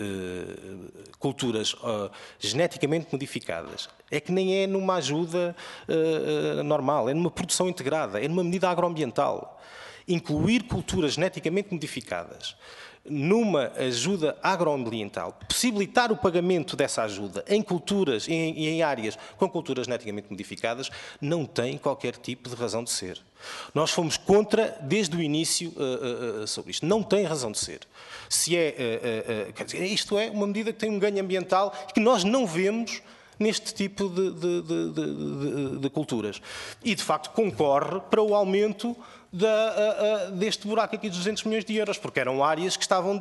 S11: culturas geneticamente modificadas, é que nem é numa ajuda normal, é numa produção integrada, é numa medida agroambiental. Incluir culturas geneticamente modificadas numa ajuda agroambiental, possibilitar o pagamento dessa ajuda em culturas e em áreas com culturas geneticamente modificadas, não tem qualquer tipo de razão de ser. Nós fomos contra desde o início sobre isto. Não tem razão de ser. Quer dizer, isto é uma medida que tem um ganho ambiental que nós não vemos neste tipo de culturas. E, de facto, concorre para o aumento deste buraco aqui de 200 milhões de euros, porque eram áreas que estavam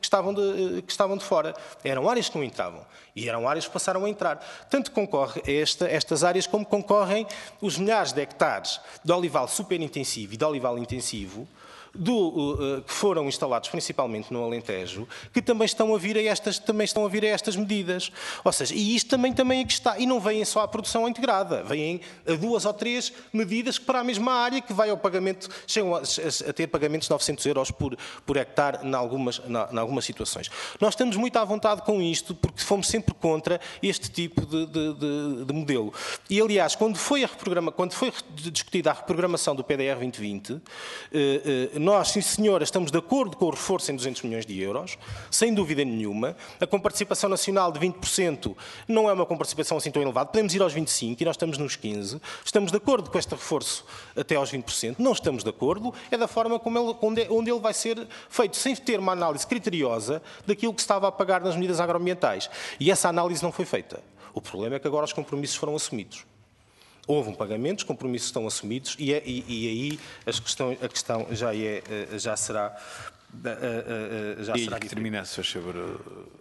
S11: de fora. Eram áreas que não entravam. E eram áreas que passaram a entrar. Tanto concorre estas áreas como concorrem os milhares de hectares de olival superintensivo e de olival intensivo, que foram instalados principalmente no Alentejo, que também estão a vir a estas medidas. Ou seja, e isto também aqui está. E não vêm só à produção integrada, vêm a 2 ou 3 medidas que para a mesma área, que vai ao pagamento, chegam a ter pagamentos de 900 euros por hectare em algumas situações. Nós estamos muito à vontade com isto, porque fomos sempre contra este tipo de modelo. E, aliás, quando foi discutida a reprogramação do PDR 2020, nós, sim senhora, estamos de acordo com o reforço em 200 milhões de euros, sem dúvida nenhuma. A comparticipação nacional de 20% não é uma comparticipação assim tão elevada. Podemos ir aos 25% e nós estamos nos 15%. Estamos de acordo com este reforço até aos 20%. Não estamos de acordo é da forma onde ele vai ser feito, sem ter uma análise criteriosa daquilo que se estava a pagar nas medidas agroambientais. E essa análise não foi feita. O problema é que agora os compromissos foram assumidos. Houve um pagamento, os compromissos estão assumidos e aí a questão já será
S1: que termina, se faz favor.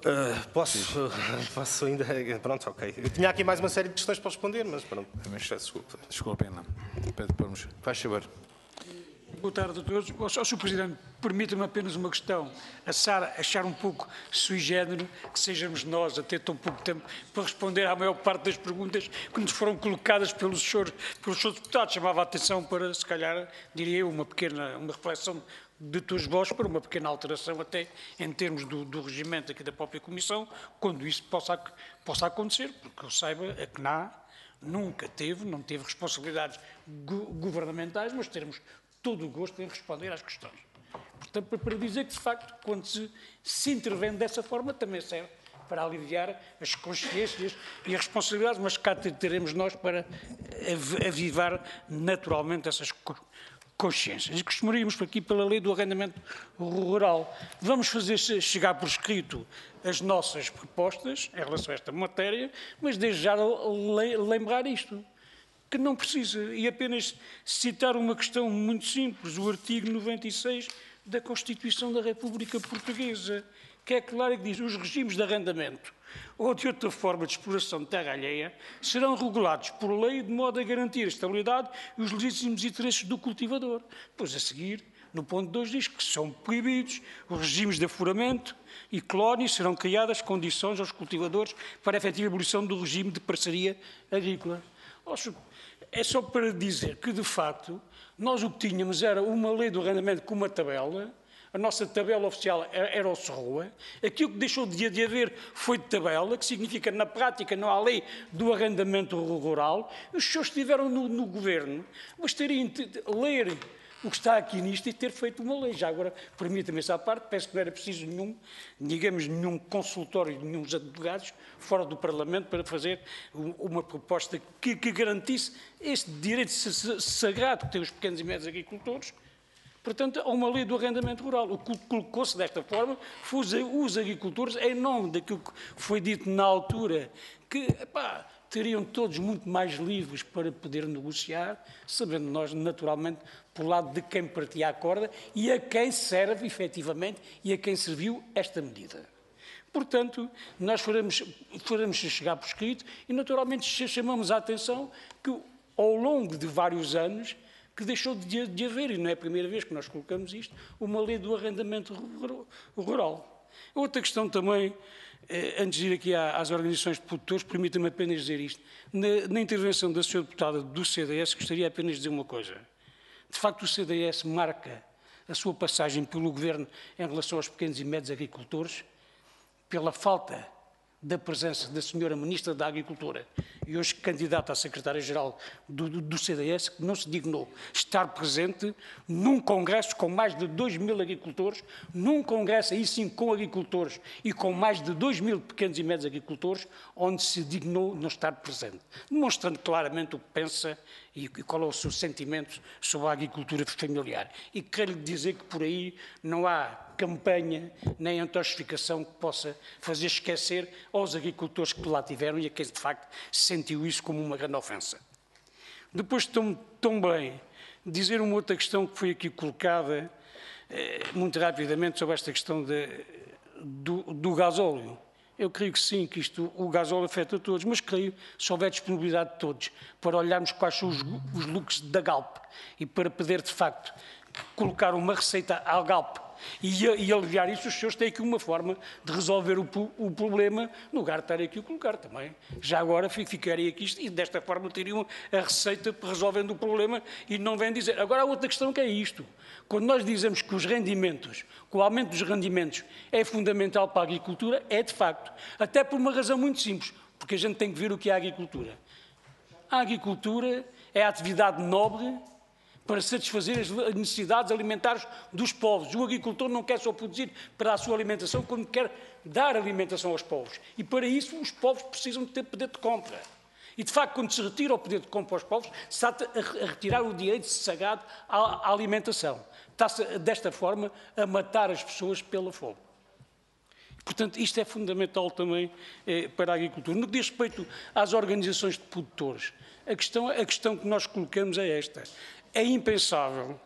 S11: Posso ainda... Pronto, ok. Eu tinha aqui mais uma série de questões para responder, mas pronto. Desculpa.
S1: Desculpem lá. Faz favor.
S3: Boa tarde a todos. Sr. Presidente, permita-me apenas uma questão. Achar um pouco sui generis que sejamos nós a ter tão pouco tempo para responder à maior parte das perguntas que nos foram colocadas pelos senhores deputados. Chamava a atenção para, se calhar, diria eu, uma reflexão de todos vós para uma pequena alteração até em termos do regimento aqui da própria Comissão, quando isso possa acontecer, porque eu saiba, a CNA nunca não teve responsabilidades governamentais, mas teremos todo o gosto em responder às questões. Portanto, para dizer que, de facto, quando se intervém dessa forma, também serve para aliviar as consciências e as responsabilidades, mas cá teremos nós para avivar naturalmente essas consciências. E costumaríamos aqui pela lei do arrendamento rural. Vamos fazer chegar por escrito as nossas propostas em relação a esta matéria, mas desde já lembrar isto, que não precisa, e apenas citar uma questão muito simples, o artigo 96 da Constituição da República Portuguesa, que é claro que diz os regimes de arrendamento ou de outra forma de exploração de terra alheia serão regulados por lei de modo a garantir a estabilidade e os legítimos interesses do cultivador. Depois, a seguir, no ponto 2 diz que são proibidos os regimes de aforamento e colónias, serão criadas condições aos cultivadores para a efetiva abolição do regime de parceria agrícola. É só para dizer que, de facto, nós o que tínhamos era uma lei do arrendamento com uma tabela. A nossa tabela oficial era o SROA. Aquilo que deixou de haver foi de tabela, que significa, na prática, não há lei do arrendamento rural. Os senhores estiveram no governo, bastariam ler o que está aqui nisto e ter feito uma lei. Já agora, permita-me essa parte, penso que não era preciso nenhum consultório de nenhum advogados fora do Parlamento para fazer uma proposta que garantisse este direito sagrado que têm os pequenos e médios agricultores. Portanto, há uma lei do arrendamento rural. O que colocou-se desta forma foi os agricultores, em nome daquilo que foi dito na altura, que teriam todos muito mais livres para poder negociar, sabendo nós, naturalmente, por lado de quem partia a corda e a quem serve, efetivamente, e a quem serviu esta medida. Portanto, nós faremos chegar por escrito e, naturalmente, chamamos a atenção que, ao longo de vários anos, que deixou de haver, e não é a primeira vez que nós colocamos isto, uma lei do arrendamento rural. Outra questão também, antes de ir aqui às organizações de produtores, permita-me apenas dizer isto. Na intervenção da Sra. Deputada do CDS, gostaria apenas de dizer uma coisa. De facto, o CDS marca a sua passagem pelo Governo em relação aos pequenos e médios agricultores pela falta da presença da Sra. Ministra da Agricultura e hoje candidata a Secretária-Geral do CDS, que não se dignou estar presente num congresso com mais de 2.000 agricultores, num congresso aí sim com agricultores e com mais de 2.000 pequenos e médios agricultores, onde se dignou não estar presente, demonstrando claramente o que pensa e qual é o seu sentimento sobre a agricultura familiar. E quero-lhe dizer que por aí não há campanha nem intoxicação que possa fazer esquecer aos agricultores que lá tiveram e a quem de facto sentiu isso como uma grande ofensa. Depois também dizer uma outra questão que foi aqui colocada muito rapidamente sobre esta questão do gasóleo. Eu creio que sim, que o gasóleo afeta a todos, mas creio que se houver disponibilidade de todos para olharmos quais são os lucros da Galp e para poder de facto colocar uma receita à Galp e aliviar isso, os senhores têm aqui uma forma de resolver o problema, no lugar de estar aqui a colocar também. Já agora ficaria aqui isto, e desta forma teriam a receita resolvendo o problema e não vem dizer. Agora há outra questão que é isto. Quando nós dizemos que os rendimentos, que o aumento dos rendimentos é fundamental para a agricultura, é de facto. Até por uma razão muito simples, porque a gente tem que ver o que é a agricultura. A agricultura é a atividade nobre para satisfazer as necessidades alimentares dos povos. O agricultor não quer só produzir para a sua alimentação, como quer dar alimentação aos povos. E para isso os povos precisam de ter poder de compra. E de facto, quando se retira o poder de compra aos povos, se está a retirar o direito sagrado à alimentação. Está-se desta forma a matar as pessoas pela fome. Portanto, isto é fundamental também para a agricultura. No que diz respeito às organizações de produtores, a questão que nós colocamos é esta. É impensável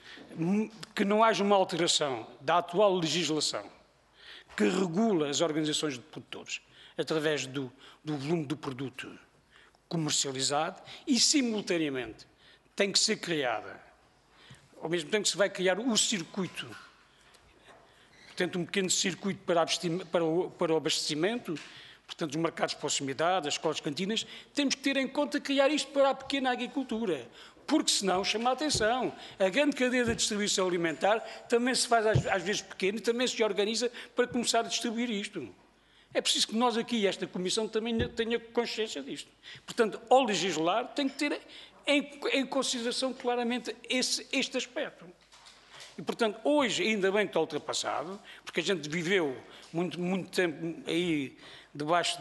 S3: que não haja uma alteração da atual legislação que regula as organizações de produtores através do volume do produto comercializado e, simultaneamente, tem que ser criada, ao mesmo tempo que se vai criar o circuito, portanto, um pequeno circuito para o abastecimento, portanto, os mercados de proximidade, as escolas cantinas, temos que ter em conta criar isto para a pequena agricultura. Porque senão chama a atenção. A grande cadeia da distribuição alimentar também se faz às vezes pequena e também se organiza para começar a distribuir isto. É preciso que nós aqui, esta Comissão, também tenha consciência disto. Portanto, ao legislar, tem que ter em consideração claramente este aspecto. E, portanto, hoje, ainda bem que está ultrapassado, porque a gente viveu muito tempo aí debaixo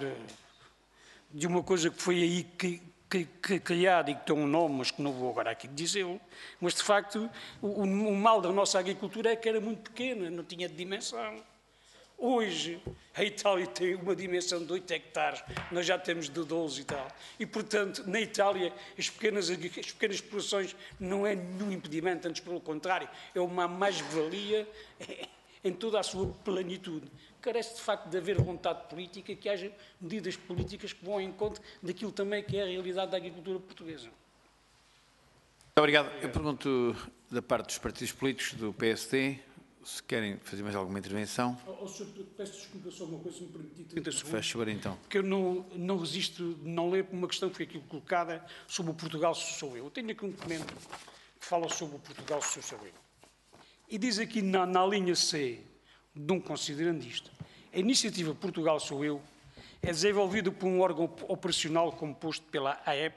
S3: de uma coisa que foi aí que criado e que tem um nome, mas que não vou agora aqui dizê-lo, mas de facto o mal da nossa agricultura é que era muito pequena, não tinha dimensão. Hoje, a Itália tem uma dimensão de 8 hectares, nós já temos de 12 e tal. E, portanto, na Itália, as pequenas explorações não é nenhum impedimento, antes pelo contrário, é uma mais-valia em toda a sua plenitude. Carece, de facto, de haver vontade política, que haja medidas políticas que vão ao encontro daquilo também que é a realidade da agricultura portuguesa.
S1: Muito obrigado. Eu pergunto da parte dos partidos políticos do PSD, se querem fazer mais alguma intervenção.
S3: Senhor, peço desculpa só uma coisa, se me permitir 30 segundos.
S1: Faz favor, então.
S3: Porque eu não resisto de não ler uma questão que foi aqui colocada sobre o Portugal sou eu. Eu tenho aqui um documento que fala sobre o Portugal sou eu. E diz aqui na linha C, considerando isto, a iniciativa Portugal sou eu é desenvolvida por um órgão operacional composto pela AEP,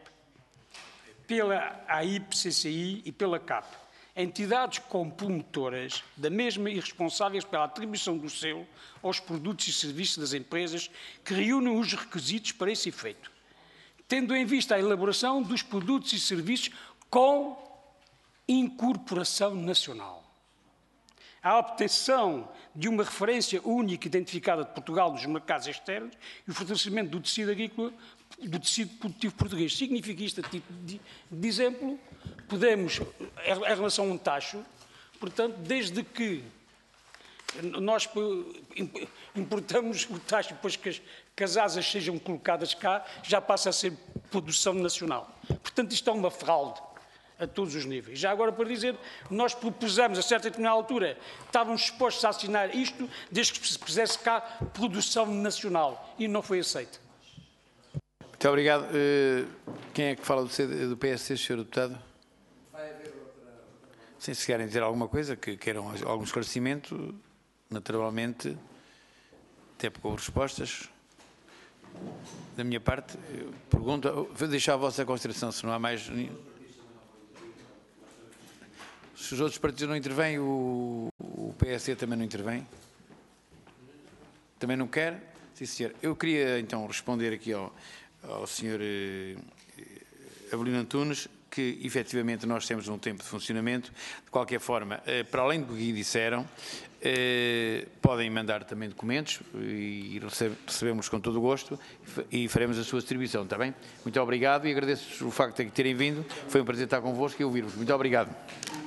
S3: pela AIP-CCI e pela CAP, entidades compromotoras da mesma e responsáveis pela atribuição do selo aos produtos e serviços das empresas que reúnem os requisitos para esse efeito, tendo em vista a elaboração dos produtos e serviços com incorporação nacional. A obtenção de uma referência única identificada de Portugal nos mercados externos e o fortalecimento do tecido agrícola, do tecido produtivo português. Significa isto, a título de exemplo, podemos, em relação a um tacho, portanto, desde que nós importamos o tacho, depois que as asas sejam colocadas cá, já passa a ser produção nacional. Portanto, isto é uma fraude a todos os níveis. Já agora, para dizer, nós propusemos, a certa determinada altura, estávamos dispostos a assinar isto, desde que se pusesse cá produção nacional, e não foi aceito.
S1: Muito obrigado. Quem é que fala do PSD, Sr. Deputado?
S12: Vai haver outra...
S1: Sim, se querem dizer alguma coisa, que queiram algum esclarecimento, naturalmente, até com respostas. Da minha parte, pergunto, vou deixar a vossa consideração, se não há mais... Se os outros partidos não intervêm, o PSD também não intervém? Também não quer? Sim, senhor. Eu queria, então, responder aqui ao Sr. Abelino Antunes, que, efetivamente, nós temos um tempo de funcionamento. De qualquer forma, para além do que disseram, podem mandar também documentos e recebemos com todo o gosto e faremos a sua distribuição, está bem? Muito obrigado e agradeço o facto de terem vindo. Foi um prazer estar convosco e ouvir-vos. Muito obrigado.